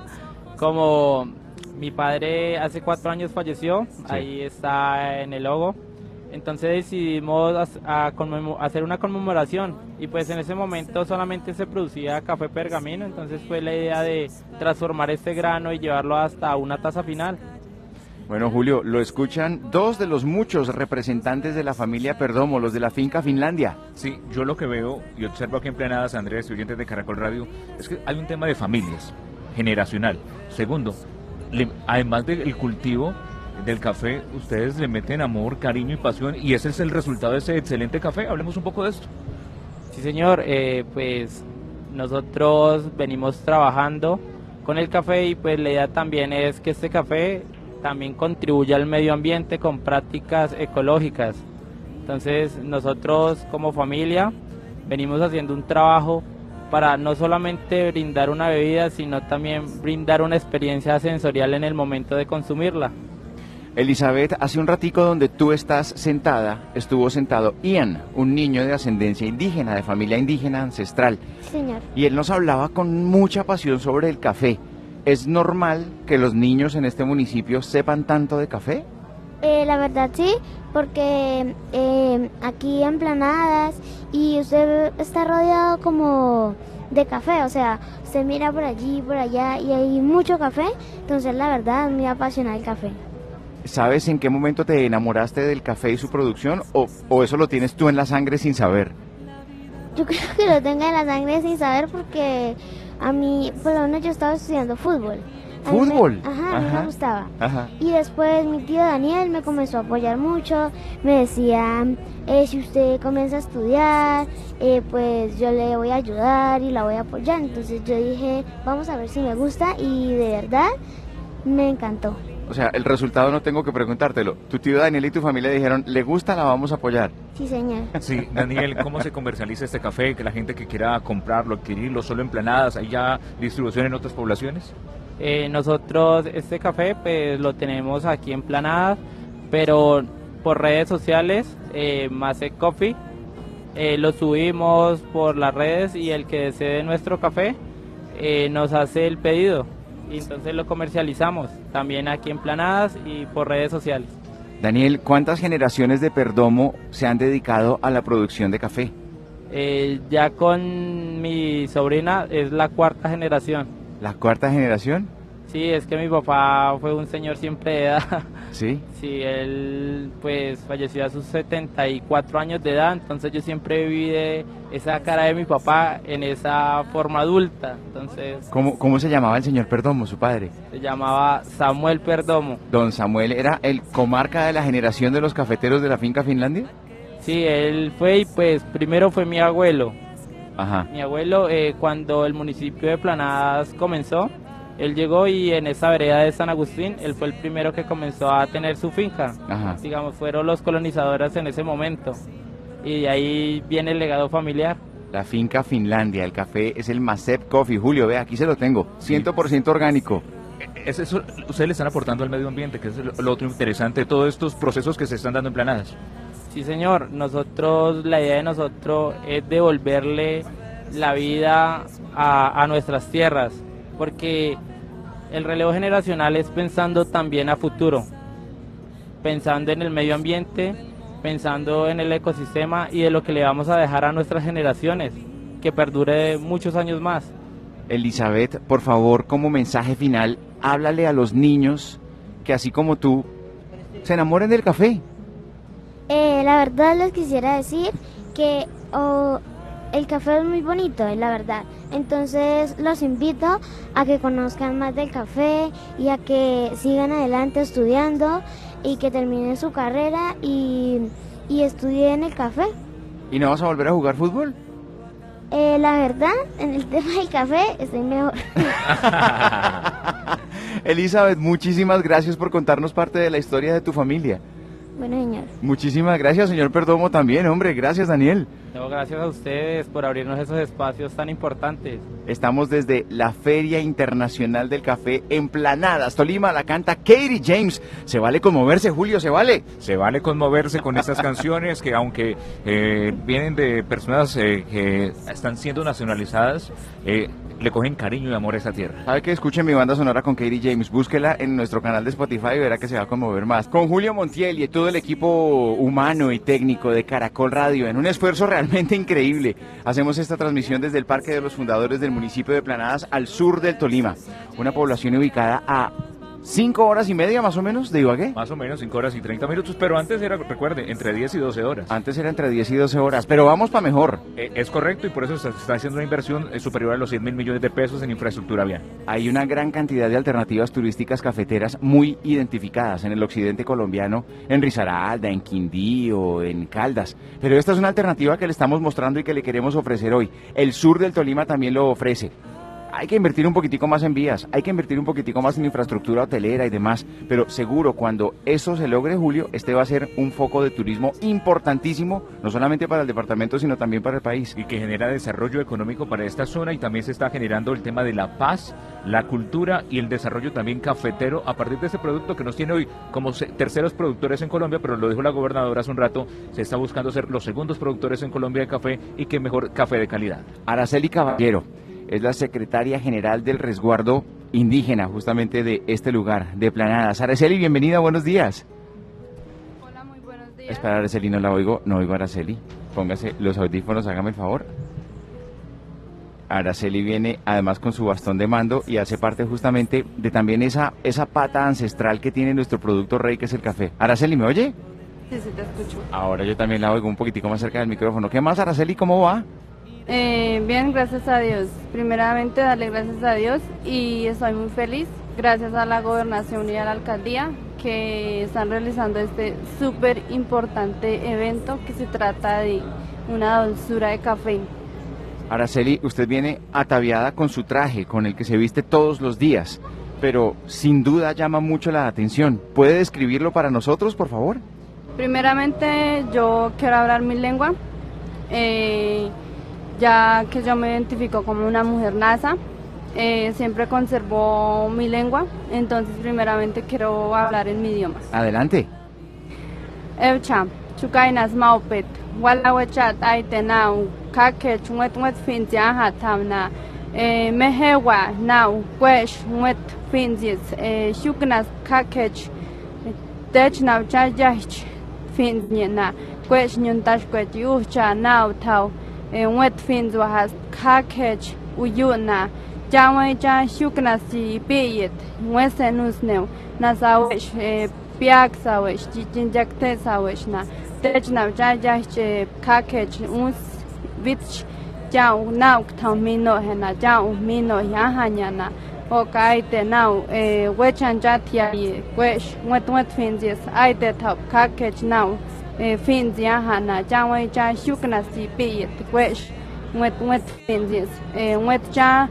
como mi padre hace 4 años falleció, Sí. ahí está en el logo, entonces decidimos hacer una conmemoración y pues en ese momento solamente se producía café pergamino, entonces fue la idea de transformar este grano y llevarlo hasta una taza final. Bueno, Julio, lo escuchan dos de los muchos representantes de la familia Perdomo, los de la finca Finlandia. Sí, yo lo que veo y observo aquí en Planadas, Andrés, oyentes de Caracol Radio, es que hay un tema de familias, generacional. Segundo, además del cultivo del café, ustedes le meten amor, cariño y pasión, y ese es el resultado de ese excelente café. Hablemos un poco de esto. Sí señor, pues nosotros venimos trabajando con el café y pues la idea también es que este café también contribuye al medio ambiente con prácticas ecológicas. Entonces nosotros como familia venimos haciendo un trabajo para no solamente brindar una bebida, sino también brindar una experiencia sensorial en el momento de consumirla. Elizabeth, hace un ratico donde tú estás sentada, estuvo sentado Ian, un niño de ascendencia indígena, de familia indígena ancestral. Sí, señor. Y él nos hablaba con mucha pasión sobre el café. ¿Es normal que los niños en este municipio sepan tanto de café? La verdad sí, porque aquí en Planadas y usted está rodeado como de café, o sea, usted mira por allí, por allá y hay mucho café, entonces la verdad me apasiona el café. ¿Sabes en qué momento te enamoraste del café y su producción o eso lo tienes tú en la sangre sin saber? Yo creo que lo tengo en la sangre sin saber porque a mí, por lo menos yo estaba estudiando fútbol. A mí ¿Fútbol? a mí me gustaba. Ajá. Y después mi tío Daniel me comenzó a apoyar mucho, me decía, si usted comienza a estudiar, pues yo le voy a ayudar y la voy a apoyar. Entonces yo dije, vamos a ver si me gusta y de verdad me encantó. O sea, el resultado no tengo que preguntártelo. Tu tío Daniel y tu familia dijeron, ¿le gusta? La vamos a apoyar. Sí, señor. Sí, Daniel, ¿cómo se comercializa este café? Que la gente que quiera comprarlo, adquirirlo, solo en Planadas, ¿hay ya distribución en otras poblaciones? Nosotros este café pues lo tenemos aquí en Planadas, pero por redes sociales, Masep Coffee, lo subimos por las redes y el que desee nuestro café nos hace el pedido y entonces lo comercializamos también aquí en Planadas y por redes sociales. Daniel, ¿cuántas generaciones de Perdomo se han dedicado a la producción de café? Ya con mi sobrina es la 4ª generación. ¿La 4ª generación? Sí, es que mi papá fue un señor siempre de edad. ¿Sí? Sí, él pues falleció a sus 74 años de edad, entonces yo siempre vi de esa cara de mi papá en esa forma adulta. Entonces, ¿Cómo se llamaba el señor Perdomo, su padre? se llamaba Samuel Perdomo. Don Samuel era el comarca de la generación de los cafeteros de la finca Finlandia. Sí, él fue y pues primero fue mi abuelo. Ajá. Mi abuelo, cuando el municipio de Planadas comenzó, él llegó y en esa vereda de San Agustín, él fue el primero que comenzó a tener su finca. Ajá. Digamos, fueron los colonizadores en ese momento. Y de ahí viene el legado familiar. La finca Finlandia, el café es el Macep Coffee. Julio, ve, aquí se lo tengo, 100% orgánico. Eso, ustedes le están aportando al medio ambiente, que es lo otro interesante de todos estos procesos que se están dando en Planadas. Sí, señor. La idea de nosotros es devolverle la vida a nuestras tierras, porque el relevo generacional es pensando también a futuro, pensando en el medio ambiente, pensando en el ecosistema y de lo que le vamos a dejar a nuestras generaciones, que perdure muchos años más. Elizabeth, por favor, como mensaje final, háblale a los niños que así como tú, se enamoren del café. La verdad les quisiera decir que el café es muy bonito, la verdad. Entonces los invito a que conozcan más del café y a que sigan adelante estudiando y que terminen su carrera y estudien el café. ¿Y no vas a volver a jugar fútbol? La verdad, en el tema del café estoy mejor. Elizabeth, muchísimas gracias por contarnos parte de la historia de tu familia. Bueno, señor. Muchísimas gracias, señor Perdomo, también, hombre. Gracias, Daniel. No, gracias a ustedes por abrirnos esos espacios tan importantes. Estamos desde la Feria Internacional del Café en Planadas, Tolima. La canta Katie James. Se vale conmoverse, Julio, se vale. Se vale conmoverse con estas canciones que aunque vienen de personas que están siendo nacionalizadas, le cogen cariño y amor a esa tierra. ¿Sabe qué? Escuchen mi banda sonora con Katie James. Búsquela en nuestro canal de Spotify y verá que se va a conmover más. Con Julio Montiel y todo el equipo humano y técnico de Caracol Radio, en un esfuerzo realmente increíble, hacemos esta transmisión desde el Parque de los Fundadores del municipio de Planadas, al sur del Tolima. Una población ubicada a 5 horas y media más o menos de Ibagué. Más o menos 5 horas y 30 minutos, pero antes era, recuerde, entre 10 y 12 horas. Antes era entre 10 y 12 horas, pero vamos para mejor. Es correcto y por eso se está haciendo una inversión superior a los 100.000 millones de pesos en infraestructura vial. Hay una gran cantidad de alternativas turísticas cafeteras muy identificadas en el occidente colombiano, en Risaralda, en Quindío, en Caldas. Pero esta es una alternativa que le estamos mostrando y que le queremos ofrecer hoy. El sur del Tolima también lo ofrece. Hay que invertir un poquitico más en vías, hay que invertir un poquitico más en infraestructura hotelera y demás, pero seguro cuando eso se logre, Julio, este va a ser un foco de turismo importantísimo, no solamente para el departamento, sino también para el país. Y que genera desarrollo económico para esta zona y también se está generando el tema de la paz, la cultura y el desarrollo también cafetero a partir de ese producto que nos tiene hoy como terceros productores en Colombia, pero lo dijo la gobernadora hace un rato, se está buscando ser los segundos productores en Colombia de café y que mejor café de calidad. Araceli Caballero es la secretaria general del resguardo indígena justamente de este lugar, de Planadas. Araceli, bienvenida, buenos días. Hola, muy buenos días. Espera, Araceli, no la oigo, no oigo a Araceli. Póngase los audífonos, hágame el favor. Araceli viene además con su bastón de mando y hace parte justamente de también esa pata ancestral que tiene nuestro producto rey, que es el café. Araceli, ¿me oye? Sí, sí, te escucho. Ahora yo también la oigo un poquitico más cerca del micrófono. ¿Qué más, Araceli? ¿Cómo va? Bien, gracias a Dios. Primeramente, darle gracias a Dios y estoy muy feliz, gracias a la gobernación y a la alcaldía que están realizando este súper importante evento que se trata de una dulzura de café. Araceli, usted viene ataviada con su traje, con el que se viste todos los días, pero sin duda llama mucho la atención. ¿Puede describirlo para nosotros, por favor? Primeramente, yo quiero hablar mi lengua. Ya que yo me identifico como una mujer nasa, siempre conservo mi lengua, entonces primeramente quiero hablar en mi idioma. Adelante. Evcha, chukainas maupet, walawechat aitenau, kake chunget finzia hatamna, mehewa nau, kwesh nwet finzis, shuknas kakech, technau chayach finzniena, kwesh nyuntash kwet yucha nau tau. Wet fins wahas kakech uyuna Jawai ja shuknasi piyet, muesenusneu, nasawesh, piak sawesh, jinjakte sawesh na, technav jajach kakech uns vich, jau nauk tamino hena, jau mino yahanyana, okaite nau, wechan jatia wesh, wet finzies, aite top kakech nau, fins yahana, jawai ja shuknasi piyet, wesh, wet finzies, wet ja.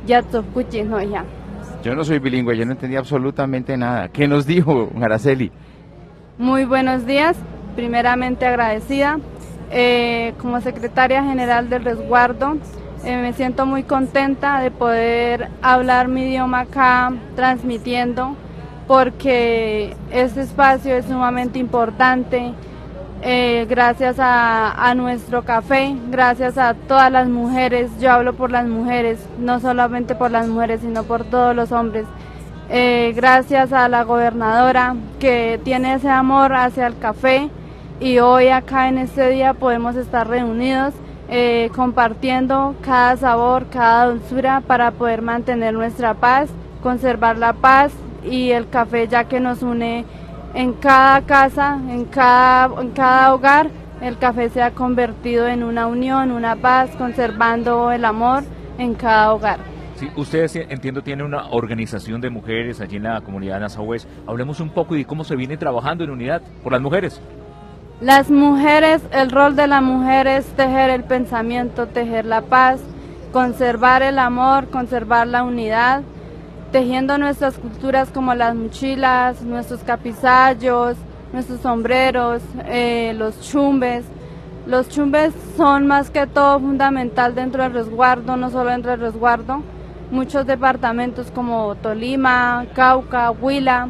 Yo no soy bilingüe, yo no entendí absolutamente nada. ¿Qué nos dijo, Araceli? Muy buenos días, primeramente agradecida. Como secretaria general del resguardo, me siento muy contenta de poder hablar mi idioma acá, transmitiendo, porque este espacio es sumamente importante. Gracias a nuestro café, gracias a todas las mujeres, yo hablo por las mujeres, no solamente por las mujeres, sino por todos los hombres. Gracias a la gobernadora que tiene ese amor hacia el café, y hoy acá en este día podemos estar reunidos compartiendo cada sabor, cada dulzura para poder mantener nuestra paz, conservar la paz y el café, ya que nos une en cada casa, en cada hogar. El café se ha convertido en una unión, una paz, conservando el amor en cada hogar. Sí, ustedes, entiendo, tienen una organización de mujeres allí en la comunidad de Nasahues. Hablemos un poco de cómo se viene trabajando en unidad por las mujeres. Las mujeres, el rol de la mujer es tejer el pensamiento, tejer la paz, conservar el amor, conservar la unidad, tejiendo nuestras culturas como las mochilas, nuestros capizallos, nuestros sombreros, los chumbes. Los chumbes son más que todo fundamental dentro del resguardo, no solo dentro del resguardo. Muchos departamentos como Tolima, Cauca, Huila,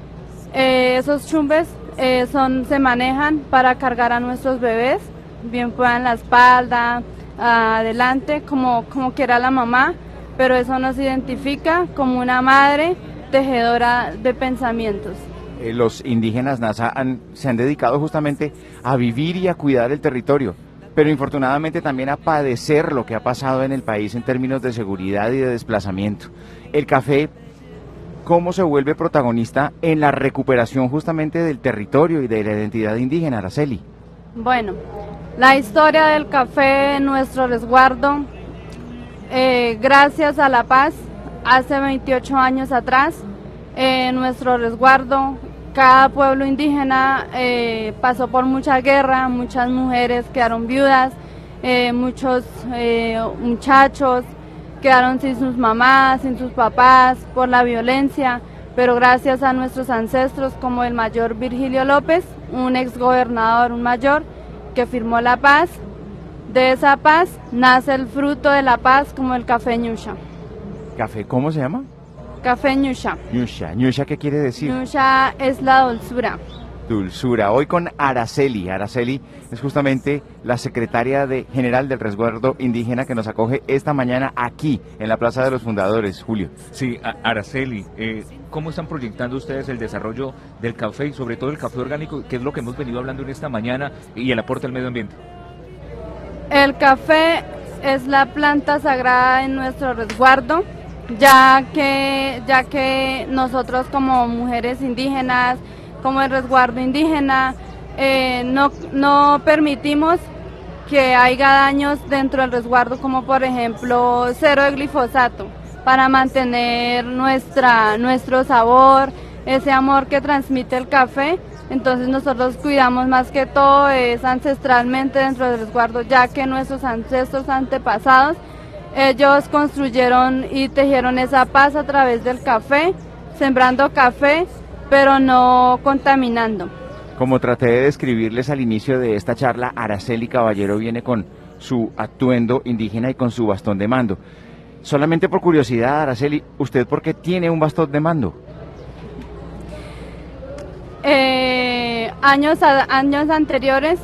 esos chumbes se manejan para cargar a nuestros bebés, bien puedan la espalda, adelante, como quiera la mamá, pero eso nos identifica como una madre tejedora de pensamientos. Los indígenas Nasa se han dedicado justamente a vivir y a cuidar el territorio, pero infortunadamente también a padecer lo que ha pasado en el país en términos de seguridad y de desplazamiento. El café, ¿cómo se vuelve protagonista en la recuperación justamente del territorio y de la identidad indígena, Araceli? Bueno, la historia del café en nuestro resguardo, gracias a la paz, hace 28 años atrás, en nuestro resguardo, cada pueblo indígena pasó por mucha guerra, muchas mujeres quedaron viudas, muchos muchachos quedaron sin sus mamás, sin sus papás, por la violencia, pero gracias a nuestros ancestros como el mayor Virgilio López, un ex gobernador, un mayor, que firmó la paz. De esa paz nace el fruto de la paz como el café ñuxa. ¿Café cómo se llama? Café ñuxa. Ñuxa. ¿Ñuxa qué quiere decir? Ñuxa es la dulzura. Dulzura. Hoy con Araceli. Araceli es justamente la secretaria general del resguardo indígena que nos acoge esta mañana aquí en la Plaza de los Fundadores, Julio. Sí, Araceli, ¿cómo están proyectando ustedes el desarrollo del café y sobre todo el café orgánico, que es lo que hemos venido hablando en esta mañana, y el aporte al medio ambiente? El café es la planta sagrada en nuestro resguardo, ya que nosotros como mujeres indígenas, como el resguardo indígena, no permitimos que haya daños dentro del resguardo, como por ejemplo cero de glifosato, para mantener nuestro sabor, ese amor que transmite el café. Entonces nosotros cuidamos más que todo es ancestralmente dentro del resguardo, ya que nuestros ancestros antepasados, ellos construyeron y tejieron esa paz a través del café, sembrando café, pero no contaminando. Como traté de describirles al inicio de esta charla, Araceli Caballero viene con su atuendo indígena y con su bastón de mando. Solamente por curiosidad, Araceli, ¿usted por qué tiene un bastón de mando? Años anteriores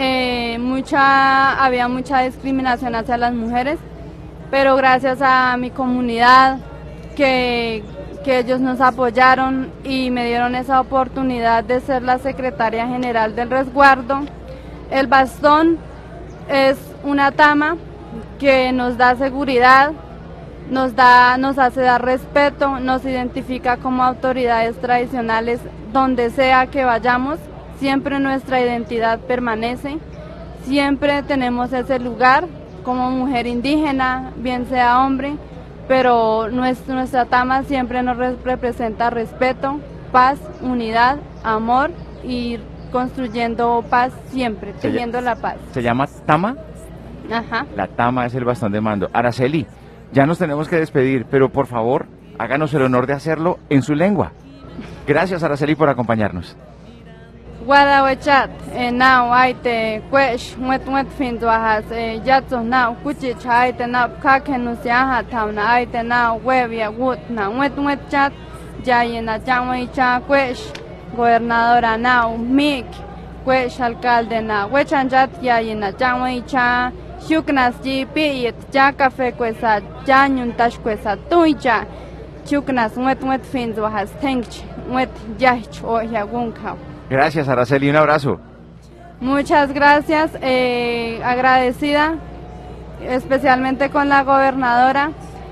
había mucha discriminación hacia las mujeres, pero gracias a mi comunidad que ellos nos apoyaron y me dieron esa oportunidad de ser la secretaria general del resguardo. El bastón es una tama que nos da seguridad, nos hace dar respeto, nos identifica como autoridades tradicionales donde sea que vayamos, siempre nuestra identidad permanece, siempre tenemos ese lugar como mujer indígena, bien sea hombre, pero nuestra tama siempre nos representa respeto, paz, unidad, amor y construyendo paz siempre, tejiendo la paz. ¿Se llama tama? Ajá. La tama es el bastón de mando. Araceli, ya nos tenemos que despedir, pero por favor, háganos el honor de hacerlo en su lengua. Gracias, Araceli, por acompañarnos. Guadawechat, now aite kwesh, muet fin duajas, yatso now, kuchich aite now, kakenusiaja tauna aite now, huevia gut, na muet chat, yayena cha kwesh, gobernadora now, mik, kwesh alcalde na, wechanchat yayena cha, shuknas ji piyet, ya café kwesa, ya nyuntash kwesa, tuicha, shuknas muet fin duajas, tenkch, muet yahich o yagunkao. Gracias, Araceli, un abrazo. Muchas gracias, agradecida especialmente con la gobernadora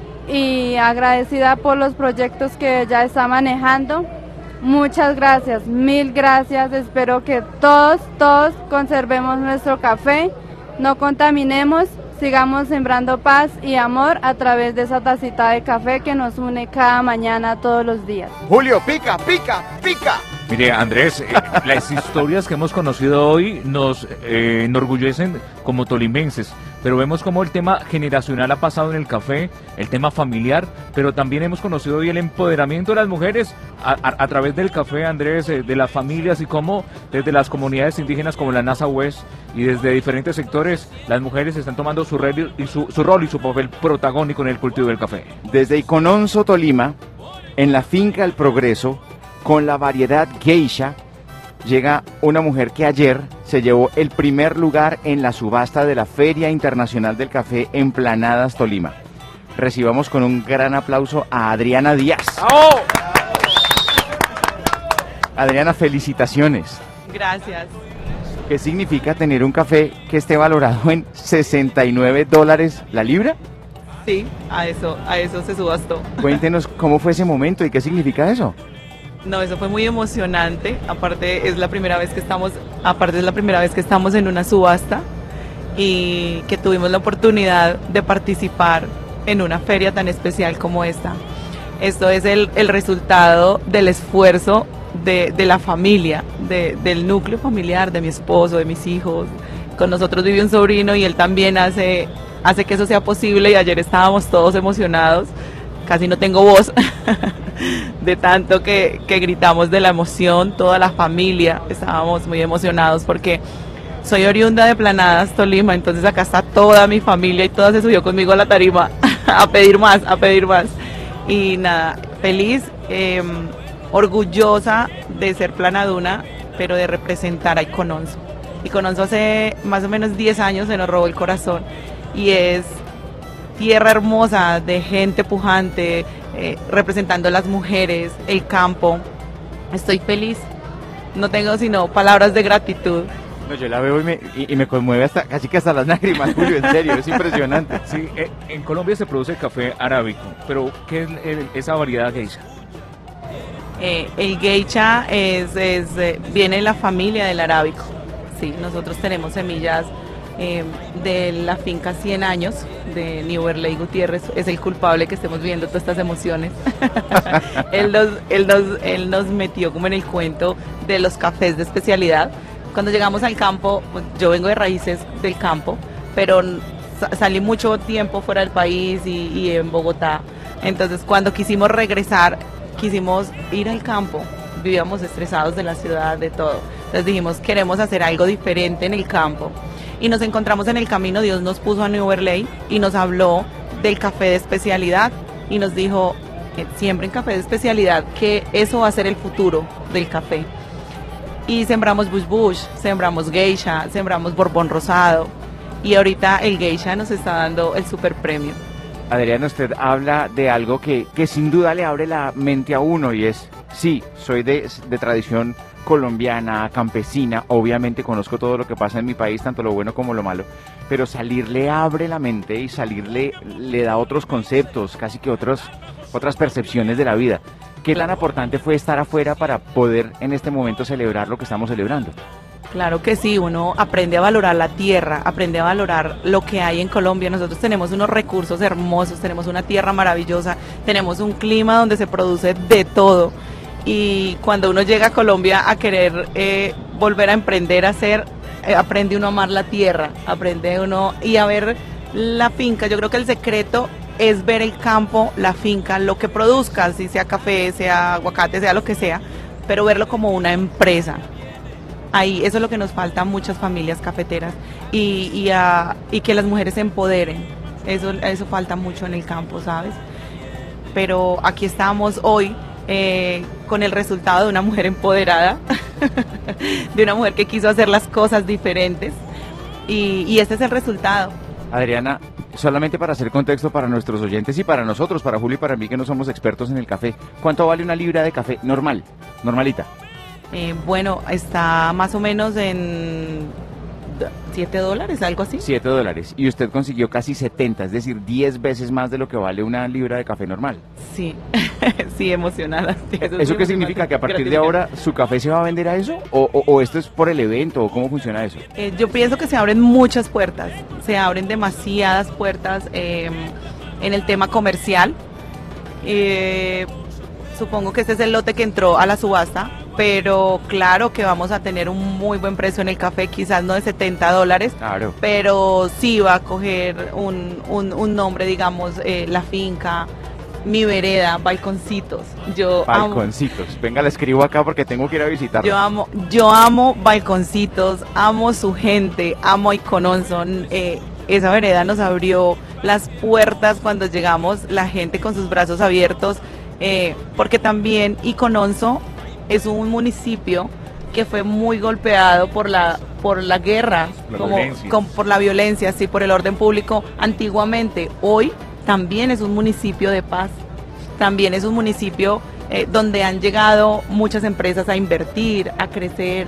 y agradecida por los proyectos que ella está manejando. Muchas gracias, mil gracias, espero que todos conservemos nuestro café, no contaminemos, sigamos sembrando paz y amor a través de esa tacita de café que nos une cada mañana, todos los días. Julio, pica, pica, pica. Mire, Andrés, las historias que hemos conocido hoy nos enorgullecen como tolimenses, pero vemos cómo el tema generacional ha pasado en el café, el tema familiar, pero también hemos conocido hoy el empoderamiento de las mujeres a través del café, Andrés, de las familias y cómo desde las comunidades indígenas como la Nasa West y desde diferentes sectores las mujeres están tomando su rol y su papel protagónico en el cultivo del café. Desde Icononso, Tolima, en la finca El Progreso, con la variedad geisha, llega una mujer que ayer se llevó el primer lugar en la subasta de la Feria Internacional del Café en Planadas, Tolima. Recibamos con un gran aplauso a Adriana Díaz. ¡Oh! Adriana, felicitaciones. Gracias. ¿Qué significa tener un café que esté valorado en $69 la libra? Sí, a eso se subastó. Cuéntenos cómo fue ese momento y qué significa eso. No, eso fue muy emocionante. Aparte es la primera vez que estamos en una subasta y que tuvimos la oportunidad de participar en una feria tan especial como esta. Esto es el resultado del esfuerzo de la familia, del núcleo familiar, de mi esposo, de mis hijos. Con nosotros vive un sobrino y él también hace que eso sea posible, y ayer estábamos todos emocionados. Casi no tengo voz de tanto que gritamos de la emoción, toda la familia estábamos muy emocionados porque soy oriunda de Planadas, Tolima, entonces acá está toda mi familia y toda se subió conmigo a la tarima a pedir más. Y nada, feliz, orgullosa de ser planaduna, pero de representar a Icononso. Icononso hace más o menos 10 años se nos robó el corazón y es tierra hermosa de gente pujante, representando a las mujeres, el campo. Estoy feliz, no tengo sino palabras de gratitud. No, yo la veo y me conmueve casi que hasta las lágrimas, Julio, en serio, es impresionante. Sí, en Colombia se produce café arábico, pero ¿qué es esa variedad geisha? El geisha viene de la familia del arábico. Sí, nosotros tenemos semillas de la finca 100 años de Newberley Gutiérrez. Es el culpable que estemos viendo todas estas emociones. él nos metió como en el cuento de los cafés de especialidad. Cuando llegamos al campo, pues, yo vengo de raíces del campo, pero salí mucho tiempo fuera del país y en Bogotá. Entonces cuando quisimos regresar, quisimos ir al campo. Vivíamos estresados de la ciudad, de todo. Entonces dijimos, queremos hacer algo diferente en el campo. Y nos encontramos en el camino, Dios nos puso a Newberley y nos habló del café de especialidad y nos dijo, siembren café de especialidad, que eso va a ser el futuro del café. Y sembramos Bush Bush, sembramos geisha, sembramos Borbón Rosado y ahorita el geisha nos está dando el super premio. Adriana, usted habla de algo que sin duda le abre la mente a uno y es Sí, soy de tradición colombiana, campesina, obviamente conozco todo lo que pasa en mi país, tanto lo bueno como lo malo, pero salir le abre la mente y salir le da otros conceptos, casi que otras percepciones de la vida. ¿Qué tan importante fue estar afuera para poder en este momento celebrar lo que estamos celebrando? Claro que sí, uno aprende a valorar la tierra, aprende a valorar lo que hay en Colombia. Nosotros tenemos unos recursos hermosos, tenemos una tierra maravillosa, tenemos un clima donde se produce de todo. Y cuando uno llega a Colombia a querer volver a emprender, a hacer, aprende uno a amar la tierra, aprende uno y a ver la finca. Yo creo que el secreto es ver el campo, la finca, lo que produzca, si sea café, sea aguacate, sea lo que sea, pero verlo como una empresa. Ahí, eso es lo que nos falta a muchas familias cafeteras y que las mujeres se empoderen. Eso falta mucho en el campo, ¿sabes? Pero aquí estamos hoy con el resultado de una mujer empoderada, de una mujer que quiso hacer las cosas diferentes y este es el resultado. Adriana, solamente para hacer contexto para nuestros oyentes y para nosotros, para Julio y para mí que no somos expertos en el café, ¿cuánto vale una libra de café normal, normalita? Bueno, está más o menos en $7, algo así. $7. Y usted consiguió casi 70, es decir, 10 veces más de lo que vale una libra de café normal. Sí, sí, emocionada. Sí, ¿Eso qué significa? ¿Que a partir de ahora su café se va a vender a eso? ¿O esto es por el evento? ¿O cómo funciona eso? Yo pienso que se abren muchas puertas, se abren demasiadas puertas en el tema comercial. Supongo que este es el lote que entró a la subasta, pero claro que vamos a tener un muy buen precio en el café, quizás no de $70, claro, pero sí va a coger un nombre, digamos, la finca, mi vereda, Balconcitos. Balconcitos, venga, la escribo acá porque tengo que ir a visitarlo. Yo amo Balconcitos, amo su gente, amo a Icononso. Esa vereda nos abrió las puertas cuando llegamos, la gente con sus brazos abiertos. Porque también Icononso es un municipio que fue muy golpeado por la guerra, por la violencia, sí, por el orden público antiguamente. Hoy también es un municipio de paz, también es un municipio donde han llegado muchas empresas a invertir, a crecer.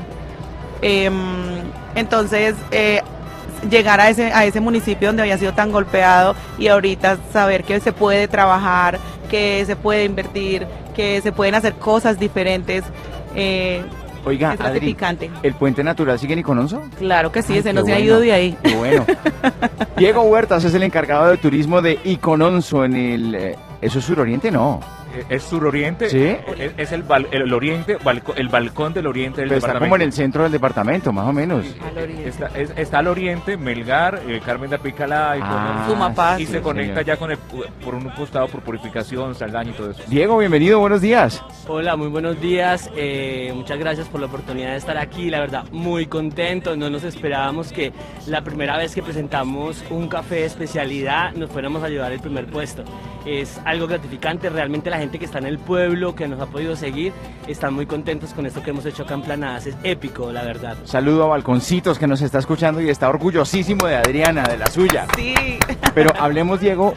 Entonces, llegar a ese municipio donde había sido tan golpeado y ahorita saber que se puede trabajar, que se puede invertir, que se pueden hacer cosas diferentes. Oiga, es gratificante. Adri, ¿el puente natural sigue en Icononso? Claro que sí, ese no se ha ido de ahí. Qué bueno. Diego Huertas es el encargado de turismo de Icononso en el... ¿Eso es suroriente? No. ¿Es suroriente? ¿Sí? Es el oriente, el balcón del oriente del departamento. Está como en el centro del departamento, más o menos. Está al oriente, Melgar, Carmen de Apicalá, Sumapaz. Y se conecta ya con por un costado por Purificación, Saldaña y todo eso. Diego, bienvenido, buenos días. Hola, muy buenos días. Muchas gracias por la oportunidad de estar aquí. La verdad, muy contento. No nos esperábamos que la primera vez que presentamos un café de especialidad nos fuéramos a llevar el primer puesto. Es algo gratificante. Realmente la gente que está en el pueblo, que nos ha podido seguir, están muy contentos con esto que hemos hecho acá en Planadas. Es épico, la verdad. Saludo a Balconcitos, que nos está escuchando y está orgullosísimo de Adriana, de la suya. Sí. Pero hablemos, Diego,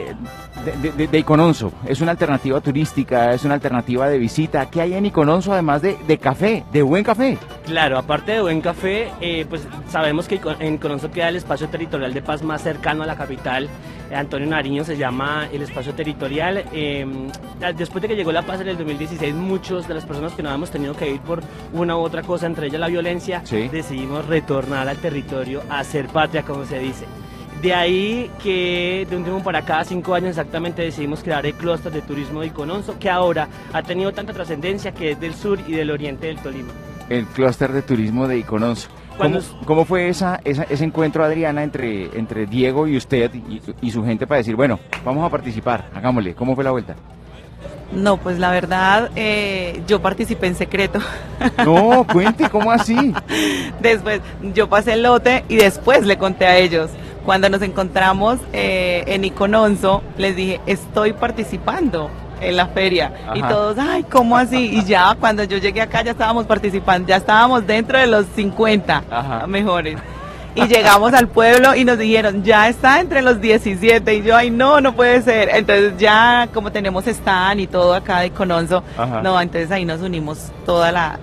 de Icononso. Es una alternativa turística, es una alternativa de visita. ¿Qué hay en Icononso además de café, de buen café? Claro, aparte de buen café, pues sabemos que en Icononso queda el espacio territorial de paz más cercano a la capital. Antonio Nariño se llama el espacio territorial. Después de que llegó la paz en el 2016, muchos de las personas que no habíamos tenido que ir por una u otra cosa, entre ellas la violencia, sí, decidimos retornar al territorio a hacer patria, como se dice. De ahí que de un tiempo para acá, 5 años exactamente, decidimos crear el clúster de turismo de Icononso, que ahora ha tenido tanta trascendencia que es del sur y del oriente del Tolima. El clúster de turismo de Icononso. ¿Cómo fue ese encuentro, Adriana, entre Diego y usted y su gente para decir, bueno, vamos a participar, hagámosle? ¿Cómo fue la vuelta? No, pues la verdad, yo participé en secreto. No, cuente, ¿cómo así? Después, yo pasé el lote y después le conté a ellos. Cuando nos encontramos en Icononso, les dije, estoy participando en la feria. Ajá. Y todos, ay, ¿cómo así? Y ya cuando yo llegué acá ya estábamos participando, ya estábamos dentro de los 50 Ajá. mejores. Y llegamos al pueblo y nos dijeron, ya está entre los 17. Y yo, ay, no puede ser. Entonces ya como tenemos stand y todo acá de Icononso, no, entonces ahí nos unimos toda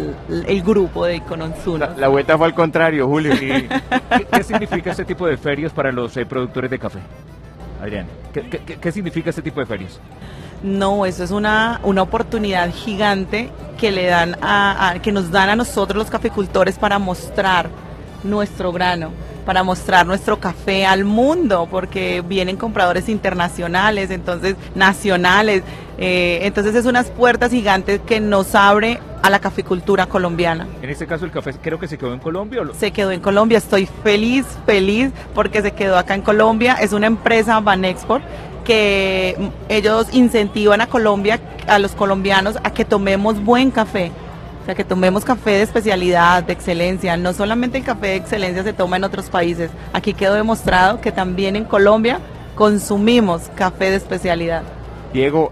el grupo de Icononsunos. La vuelta fue al contrario, Julio. ¿Qué significa este tipo de ferias para los productores de café? Adrián, ¿qué significa este tipo de ferias? No, eso es una oportunidad gigante que le dan que nos dan a nosotros los caficultores para mostrar nuestro grano, para mostrar nuestro café al mundo, porque vienen compradores internacionales, entonces nacionales, entonces es unas puertas gigantes que nos abre a la caficultura colombiana. En este caso el café creo que se quedó en Colombia. Se quedó en Colombia, estoy feliz porque se quedó acá en Colombia, es una empresa Banexport que ellos incentivan a Colombia, a los colombianos, a que tomemos buen café. O sea, que tomemos café de especialidad, de excelencia. No solamente el café de excelencia se toma en otros países. Aquí quedó demostrado que también en Colombia consumimos café de especialidad. Diego,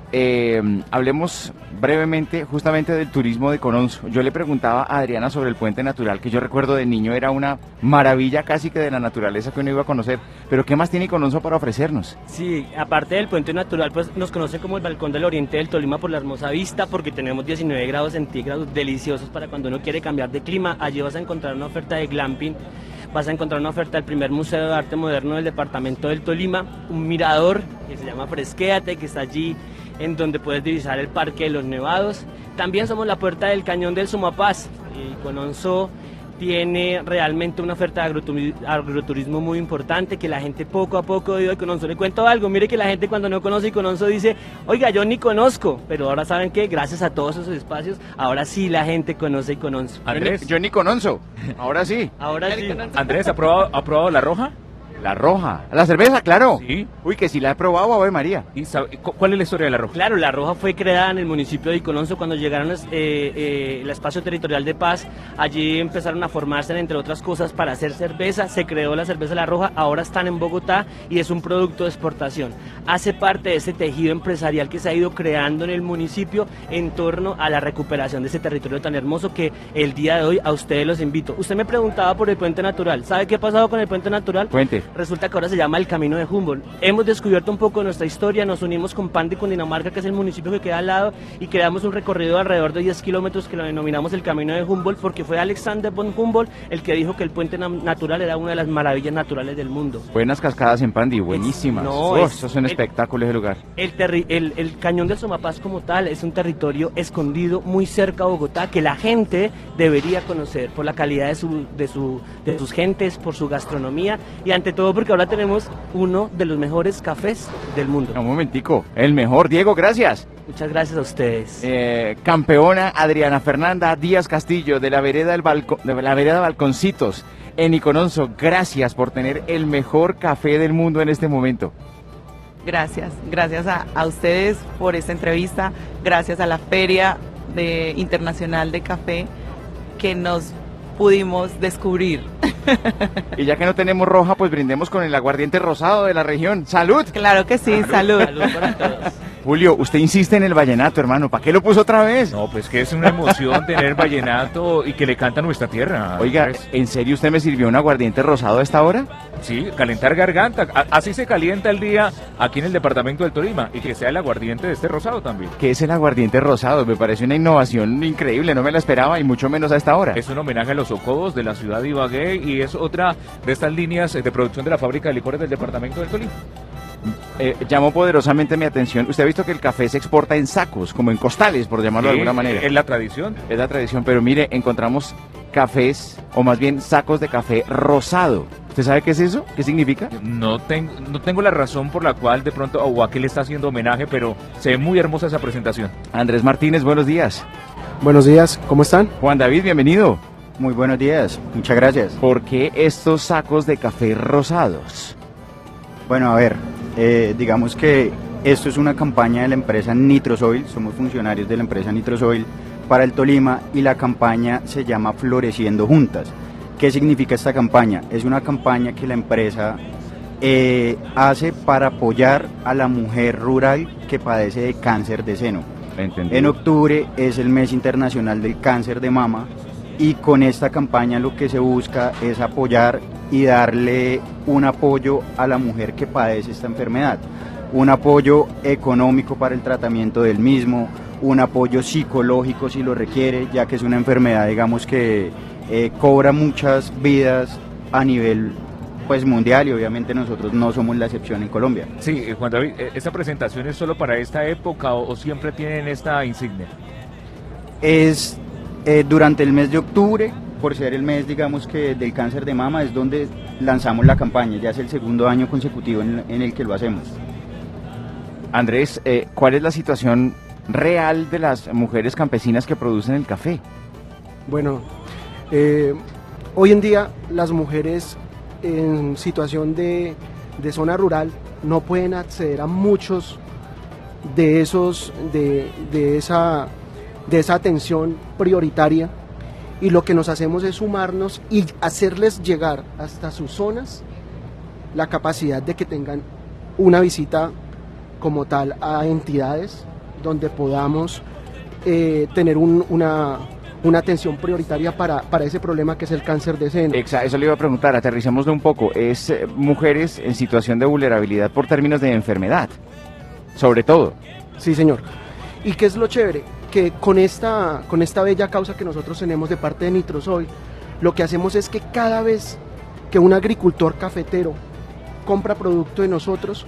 hablemos brevemente justamente del turismo de Icononso. Yo le preguntaba a Adriana sobre el puente natural, que yo recuerdo de niño era una maravilla casi que de la naturaleza que uno iba a conocer. Pero ¿qué más tiene Icononso para ofrecernos? Sí, aparte del puente natural, pues nos conocen como el Balcón del Oriente del Tolima por la hermosa vista, porque tenemos 19 grados centígrados deliciosos para cuando uno quiere cambiar de clima. Allí vas a encontrar una oferta de glamping, vas a encontrar una oferta del primer Museo de Arte Moderno del departamento del Tolima, un mirador que se llama Fresquéate, que está allí en donde puedes divisar el Parque de los Nevados. También somos la puerta del Cañón del Sumapaz. Icononso tiene realmente una oferta de agroturismo muy importante, que la gente poco a poco ha ido a Icononso. Le cuento algo, mire que la gente cuando no conoce Icononso dice, oiga, yo ni conozco, pero ahora saben que gracias a todos esos espacios, ahora sí la gente conoce Icononso. Andrés, yo ni conozco, ahora sí. Ahora sí. Andrés, ¿ha probado la roja? La roja, la cerveza, claro. Sí. Uy, que si la he probado, Ave María. ¿Y cuál es la historia de la roja? Claro, la roja fue creada en el municipio de Icononso cuando llegaron el espacio territorial de paz. Allí empezaron a formarse, entre otras cosas, para hacer cerveza. Se creó la cerveza La Roja, ahora están en Bogotá y es un producto de exportación. Hace parte de ese tejido empresarial que se ha ido creando en el municipio en torno a la recuperación de ese territorio tan hermoso que el día de hoy a ustedes los invito. Usted me preguntaba por el puente natural. ¿Sabe qué ha pasado con el puente natural? Cuente. Resulta que ahora se llama el Camino de Humboldt. Hemos descubierto un poco de nuestra historia, nos unimos con Pan de Cundinamarca, que es el municipio que queda al lado, y creamos un recorrido de alrededor de 10 kilómetros que lo denominamos el Camino de Humboldt, porque fue Alexander von Humboldt el que dijo que el puente natural era una de las maravillas naturales del mundo. Buenas cascadas en Pandi, buenísimas. Eso es un espectáculo ese lugar. El Cañón del Sumapaz como tal es un territorio escondido muy cerca a Bogotá que la gente debería conocer por la calidad de sus gentes, por su gastronomía y ante todo porque ahora tenemos uno de los mejores cafés del mundo. Un momentico, el mejor. Diego, gracias. Muchas gracias a ustedes. Campeona Adriana Fernanda Díaz Castillo de la vereda Balconcitos en Icononso, gracias por tener el mejor café del mundo en este momento. Gracias a ustedes por esta entrevista, gracias a la Feria Internacional de Café que nos pudimos descubrir. Y ya que no tenemos roja, pues brindemos con el aguardiente rosado de la región. ¡Salud! Claro que sí, salud. Salud para todos. Julio, usted insiste en el vallenato, hermano. ¿Para qué lo puso otra vez? No, pues que es una emoción tener vallenato y que le canta nuestra tierra. Oiga, ¿en serio usted me sirvió un aguardiente rosado a esta hora? Sí, calentar garganta. Así se calienta el día aquí en el departamento del Tolima. Y que sea el aguardiente de este rosado también. ¿Qué es el aguardiente rosado? Me parece una innovación increíble, no me la esperaba y mucho menos a esta hora. Es un homenaje a los Ocobos de la ciudad de Ibagué y es otra de estas líneas de producción de la fábrica de licores del departamento del Tolima. Llamó poderosamente mi atención. Usted ha visto que el café se exporta en sacos, como en costales, por llamarlo de alguna manera. Es la tradición. Es la tradición, pero mire, encontramos cafés, o más bien sacos de café rosado. ¿Usted sabe qué es eso? ¿Qué significa? No tengo la razón por la cual de pronto a qué le está haciendo homenaje, pero se ve muy hermosa esa presentación. Andrés Martínez, buenos días. Buenos días, ¿cómo están? Juan David, bienvenido. Muy buenos días, muchas gracias. ¿Por qué estos sacos de café rosados? Bueno, a ver, digamos que esto es una campaña de la empresa Nitrosoil, somos funcionarios de la empresa Nitrosoil para el Tolima y la campaña se llama Floreciendo Juntas. ¿Qué significa esta campaña? Es una campaña que la empresa hace para apoyar a la mujer rural que padece de cáncer de seno. Entendido. En octubre es el mes internacional del cáncer de mama y con esta campaña lo que se busca es apoyar y darle un apoyo a la mujer que padece esta enfermedad, un apoyo económico para el tratamiento del mismo, un apoyo psicológico si lo requiere, ya que es una enfermedad, digamos, que cobra muchas vidas a nivel pues mundial, y obviamente nosotros no somos la excepción en Colombia. Sí, Juan David, ¿esta presentación es solo para esta época o siempre tienen esta insignia? Es durante el mes de octubre, por ser el mes, digamos, que del cáncer de mama, es donde lanzamos la campaña. Ya es el segundo año consecutivo en el que lo hacemos. Andrés, ¿cuál es la situación real de las mujeres campesinas que producen el café? Bueno, hoy en día las mujeres en situación de zona rural no pueden acceder a muchos de esa atención prioritaria, y lo que nos hacemos es sumarnos y hacerles llegar hasta sus zonas la capacidad de que tengan una visita como tal a entidades donde podamos tener una atención prioritaria para ese problema que es el cáncer de seno. Exacto, eso le iba a preguntar, aterricémoslo un poco. Es mujeres en situación de vulnerabilidad por términos de enfermedad, sobre todo. Sí, señor. ¿Y qué es lo chévere? Que con esta bella causa que nosotros tenemos de parte de Nitrosoil, lo que hacemos es que cada vez que un agricultor cafetero compra producto de nosotros,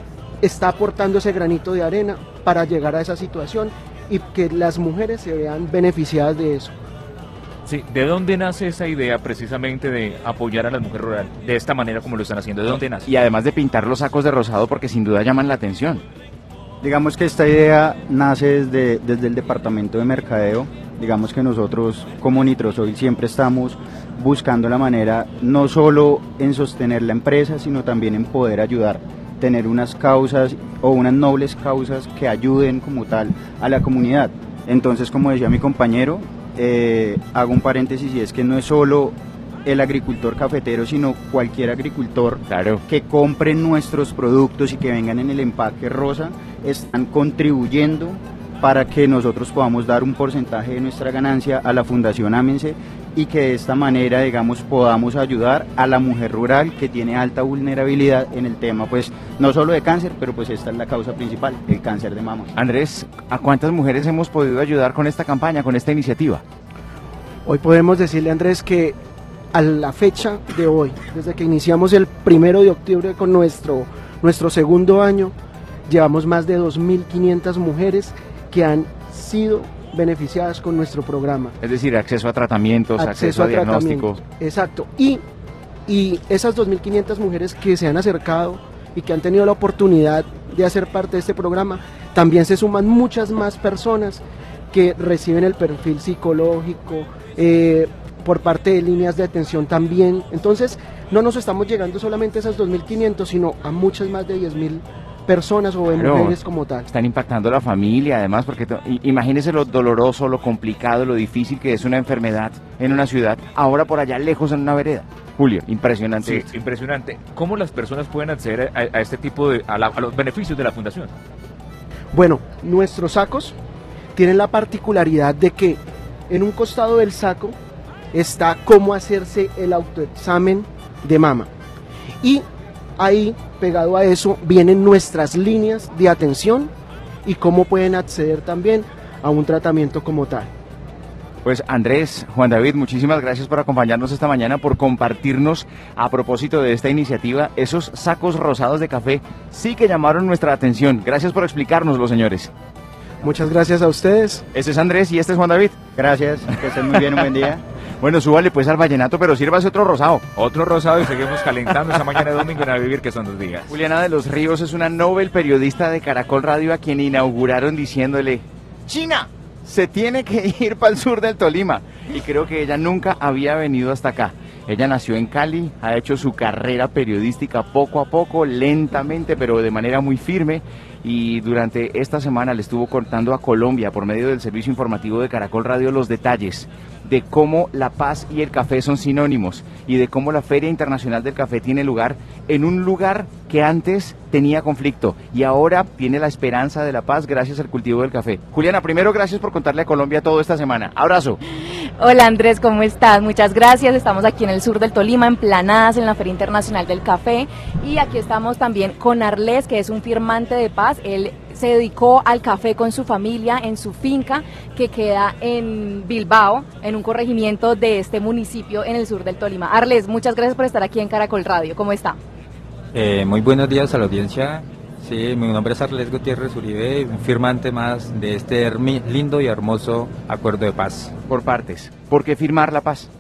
está aportando ese granito de arena para llegar a esa situación y que las mujeres se vean beneficiadas de eso. Sí, ¿de dónde nace esa idea precisamente de apoyar a la mujer rural de esta manera como lo están haciendo? ¿De dónde nace? Y además de pintar los sacos de rosado, porque sin duda llaman la atención. Digamos que esta idea nace desde el departamento de mercadeo. Digamos que nosotros como Nitrosoil siempre estamos buscando la manera no solo en sostener la empresa, sino también en poder ayudar, tener unas causas o unas nobles causas que ayuden como tal a la comunidad. Entonces, como decía mi compañero, hago un paréntesis, y es que no es solo el agricultor cafetero, sino cualquier agricultor, claro, que compre nuestros productos y que vengan en el empaque rosa, están contribuyendo para que nosotros podamos dar un porcentaje de nuestra ganancia a la Fundación Ámense, y que de esta manera, digamos, podamos ayudar a la mujer rural que tiene alta vulnerabilidad en el tema, pues, no solo de cáncer, pero pues esta es la causa principal, el cáncer de mama. Andrés, ¿a cuántas mujeres hemos podido ayudar con esta campaña, con esta iniciativa? Hoy podemos decirle, Andrés, que a la fecha de hoy, desde que iniciamos el 1 de octubre con nuestro segundo año, llevamos más de 2.500 mujeres que han sido beneficiadas con nuestro programa. Es decir, acceso a tratamientos, acceso a diagnóstico. Exacto. Y esas 2.500 mujeres que se han acercado y que han tenido la oportunidad de hacer parte de este programa, también se suman muchas más personas que reciben el perfil psicológico, por parte de líneas de atención también. Entonces, no nos estamos llegando solamente a esas 2.500, sino a muchas más de 10.000 personas o de mujeres como tal. Están impactando a la familia, además, porque imagínese lo doloroso, lo complicado, lo difícil que es una enfermedad en una ciudad, ahora por allá lejos en una vereda. Julio, impresionante. Sí, impresionante. ¿Cómo las personas pueden acceder a este tipo a los beneficios de la fundación? Bueno, nuestros sacos tienen la particularidad de que en un costado del saco está cómo hacerse el autoexamen de mama, y ahí, pegado a eso, vienen nuestras líneas de atención y cómo pueden acceder también a un tratamiento como tal. Pues Andrés, Juan David, muchísimas gracias por acompañarnos esta mañana, por compartirnos, a propósito de esta iniciativa, esos sacos rosados de café. Sí que llamaron nuestra atención. Gracias por explicárnoslo, señores. Muchas gracias a ustedes. Este es Andrés y este es Juan David. Gracias, que estén muy bien, un buen día. Bueno, súbale pues al vallenato, pero sírvase otro rosado. Otro rosado, y seguimos calentando esta mañana de domingo en A Vivir, que son 2 días. Juliana de los Ríos es una Nobel periodista de Caracol Radio, a quien inauguraron diciéndole: China, se tiene que ir para el sur del Tolima. Y creo que ella nunca había venido hasta acá. Ella nació en Cali, ha hecho su carrera periodística poco a poco, lentamente, pero de manera muy firme. Y durante esta semana le estuvo contando a Colombia, por medio del servicio informativo de Caracol Radio, los detalles de cómo la paz y el café son sinónimos, y de cómo la Feria Internacional del Café tiene lugar en un lugar que antes tenía conflicto y ahora tiene la esperanza de la paz gracias al cultivo del café. Juliana, primero, gracias por contarle a Colombia todo esta semana. Abrazo. Hola Andrés, ¿cómo estás? Muchas gracias. Estamos aquí en el sur del Tolima, en Planadas, en la Feria Internacional del Café. Y aquí estamos también con Arles, que es un firmante de paz. Él se dedicó al café con su familia en su finca que queda en Bilbao, en un corregimiento de este municipio en el sur del Tolima. Arles, muchas gracias por estar aquí en Caracol Radio. ¿Cómo está? Muy buenos días a la audiencia. Sí, mi nombre es Arles Gutiérrez Uribe, un firmante más de este lindo y hermoso acuerdo de paz. Por partes, ¿por qué firmar la paz?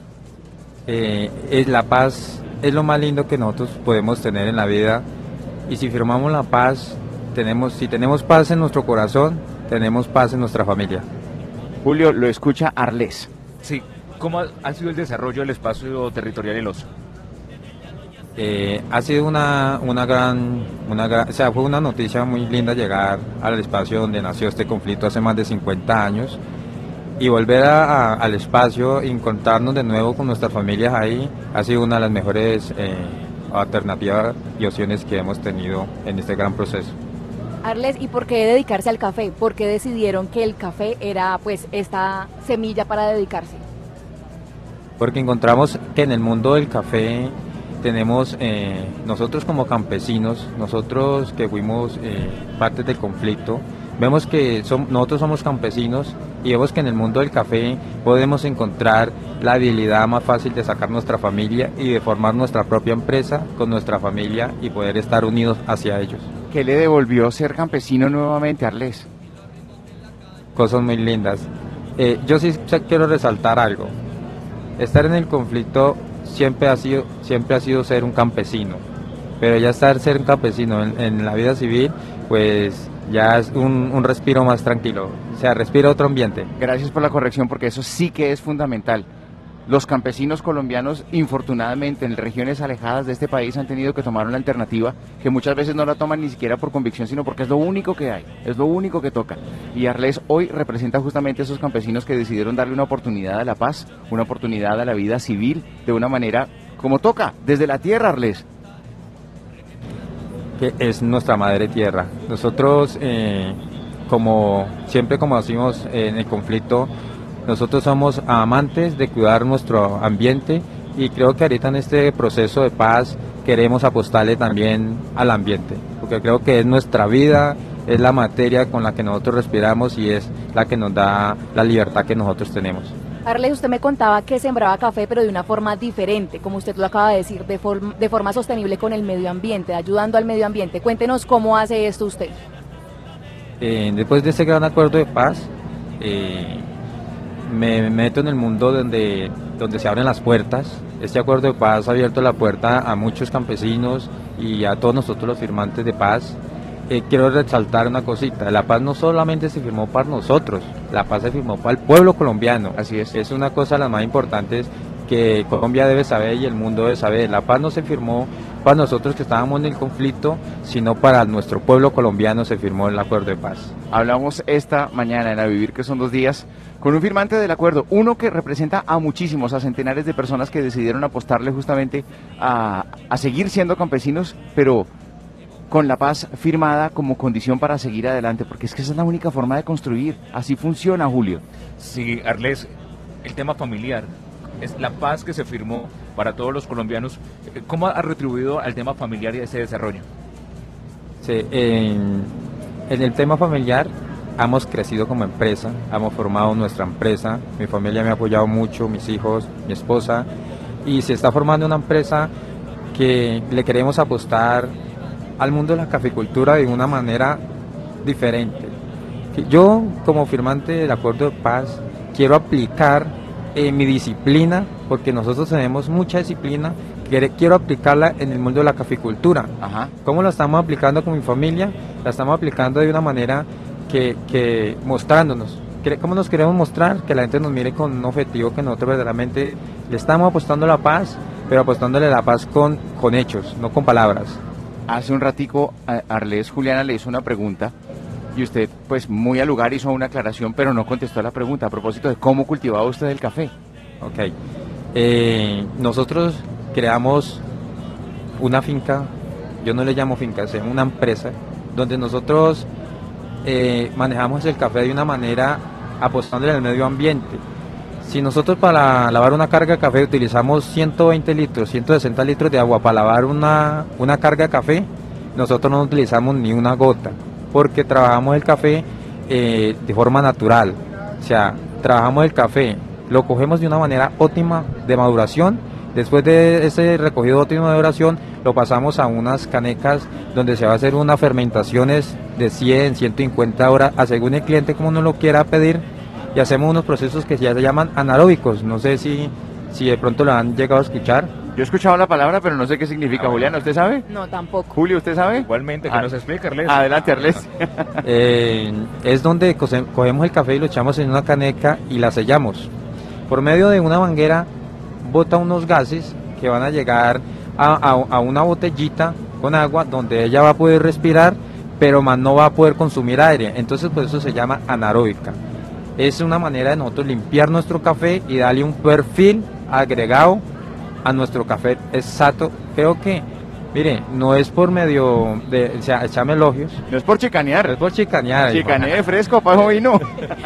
La paz es lo más lindo que nosotros podemos tener en la vida, y si firmamos la paz, si tenemos paz en nuestro corazón, tenemos paz en nuestra familia. Julio, lo escucha Arles. Sí, ¿cómo ha sido el desarrollo del espacio territorial El Oso? Ha sido fue una noticia muy linda llegar al espacio donde nació este conflicto hace más de 50 años y volver al espacio y encontrarnos de nuevo con nuestras familias ahí ha sido una de las mejores alternativas y opciones que hemos tenido en este gran proceso. Arles, ¿y por qué dedicarse al café? ¿Por qué decidieron que el café era pues esta semilla para dedicarse? Porque encontramos que en el mundo del café tenemos, nosotros como campesinos, nosotros que fuimos parte del conflicto, vemos que nosotros somos campesinos y vemos que en el mundo del café podemos encontrar la habilidad más fácil de sacar nuestra familia y de formar nuestra propia empresa con nuestra familia y poder estar unidos hacia ellos. ¿Qué le devolvió ser campesino nuevamente, Arles? Cosas muy lindas. Yo sí quiero resaltar algo. Estar en el conflicto siempre ha sido ser un campesino, pero ya ser un campesino en la vida civil, pues ya es un respiro más tranquilo, o sea, respira otro ambiente. Gracias por la corrección, porque eso sí que es fundamental. Los campesinos colombianos, infortunadamente, en regiones alejadas de este país han tenido que tomar una alternativa que muchas veces no la toman ni siquiera por convicción, sino porque es lo único que hay, es lo único que toca. Y Arles hoy representa justamente a esos campesinos que decidieron darle una oportunidad a la paz, una oportunidad a la vida civil, de una manera como toca, desde la tierra, Arles. Que es nuestra madre tierra. Nosotros, como decimos en el conflicto, nosotros somos amantes de cuidar nuestro ambiente y creo que ahorita en este proceso de paz queremos apostarle también al ambiente, porque creo que es nuestra vida, es la materia con la que nosotros respiramos y es la que nos da la libertad que nosotros tenemos. Arles, usted me contaba que sembraba café, pero de una forma diferente, como usted lo acaba de decir, de forma sostenible con el medio ambiente, ayudando al medio ambiente. Cuéntenos cómo hace esto usted. Después de este gran acuerdo de paz, me meto en el mundo donde se abren las puertas. Este acuerdo de paz ha abierto la puerta a muchos campesinos y a todos nosotros los firmantes de paz. Quiero resaltar una cosita: la paz no solamente se firmó para nosotros, la paz se firmó para el pueblo colombiano. Así es. Es una cosa de las más importantes que Colombia debe saber y el mundo debe saber. La paz no se firmó para nosotros que estábamos en el conflicto, sino para nuestro pueblo colombiano se firmó el acuerdo de paz. Hablamos esta mañana en A Vivir, que son 2 días, con un firmante del acuerdo, uno que representa a muchísimos, a centenares de personas que decidieron apostarle justamente a seguir siendo campesinos, pero con la paz firmada como condición para seguir adelante, porque es que esa es la única forma de construir. Así funciona, Julio. Sí, Arles, el tema familiar, es la paz que se firmó para todos los colombianos. ¿Cómo ha retribuido al tema familiar y a ese desarrollo? Sí, en el tema familiar hemos crecido como empresa, hemos formado nuestra empresa, mi familia me ha apoyado mucho, mis hijos, mi esposa, y se está formando una empresa que le queremos apostar al mundo de la caficultura de una manera diferente. Yo, como firmante del acuerdo de paz, quiero aplicar mi disciplina, porque nosotros tenemos mucha disciplina, quiero aplicarla en el mundo de la caficultura. Ajá. ¿Cómo la estamos aplicando con mi familia? La estamos aplicando de una manera que mostrándonos. ¿Cómo nos queremos mostrar? Que la gente nos mire con un objetivo que nosotros verdaderamente le estamos apostando a la paz, pero apostándole la paz con hechos, no con palabras. Hace un ratico Arles, Juliana le hizo una pregunta y usted, pues muy al lugar, hizo una aclaración, pero no contestó a la pregunta a propósito de cómo cultivaba usted el café. Ok. Nosotros creamos una finca, yo no le llamo finca, es una empresa, donde nosotros manejamos el café de una manera apostándole al medio ambiente. Si nosotros para lavar una carga de café utilizamos 120 litros, 160 litros de agua para lavar una carga de café, nosotros no utilizamos ni una gota, porque trabajamos el café de forma natural. O sea, trabajamos el café, lo cogemos de una manera óptima de maduración. Después de ese recogido óptimo de maduración, lo pasamos a unas canecas donde se va a hacer unas fermentaciones de 100, 150 horas, a según el cliente como nos lo quiera pedir, y hacemos unos procesos que ya se llaman anaeróbicos. No sé si de pronto lo han llegado a escuchar. Yo he escuchado la palabra, pero no sé qué significa. Juliana, ¿usted sabe? No, tampoco. Julio, ¿usted sabe? Igualmente, que nos explique, Arles. Adelante, Arles. Es donde cogemos el café y lo echamos en una caneca y la sellamos. Por medio de una manguera bota unos gases que van a llegar a una botellita con agua donde ella va a poder respirar, pero más no va a poder consumir aire. Entonces, por eso se llama anaeróbica. Es una manera de nosotros limpiar nuestro café y darle un perfil agregado a nuestro café exacto. Creo que, mire, no es por medio de, o sea, echarme elogios. No es por chicanear. No es por chicanear. Chicaneé fresco, pajo vino.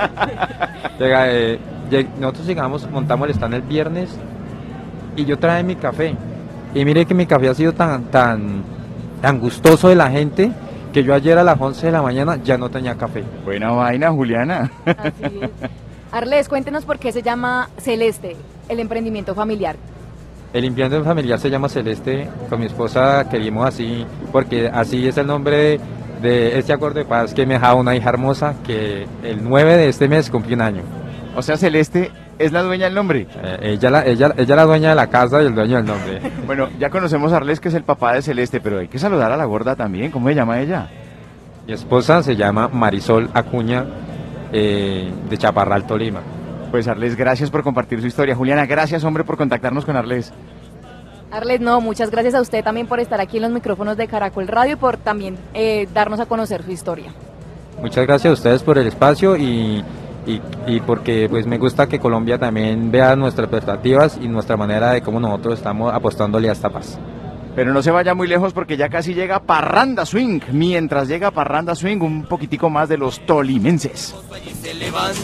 Nosotros llegamos, montamos el stand el viernes y yo traje mi café. Y mire que mi café ha sido tan gustoso de la gente que yo ayer a las 11 de la mañana ya no tenía café. Buena vaina, Juliana. Así es. Arles, cuéntenos por qué se llama Celeste, el emprendimiento familiar. El emprendimiento familiar se llama Celeste, con mi esposa queríamos así, porque así es el nombre de este acuerdo de paz que me dejaba una hija hermosa que el 9 de este mes cumplió un año. O sea, Celeste es la dueña del nombre. Ella la dueña de la casa y el dueño del nombre. Bueno, ya conocemos a Arles, que es el papá de Celeste, pero hay que saludar a la gorda también. ¿Cómo se llama ella? Mi esposa se llama Marisol Acuña, de Chaparral, Tolima. Pues Arles, gracias por compartir su historia. Juliana, gracias, hombre, por contactarnos con Arles. Arles, no, muchas gracias a usted también por estar aquí en los micrófonos de Caracol Radio y por también darnos a conocer su historia. Muchas gracias a ustedes por el espacio y porque pues me gusta que Colombia también vea nuestras expectativas y nuestra manera de cómo nosotros estamos apostándole a esta paz. Pero no se vaya muy lejos porque ya casi llega Parranda Swing. Mientras llega Parranda Swing, un poquitico más de los tolimenses.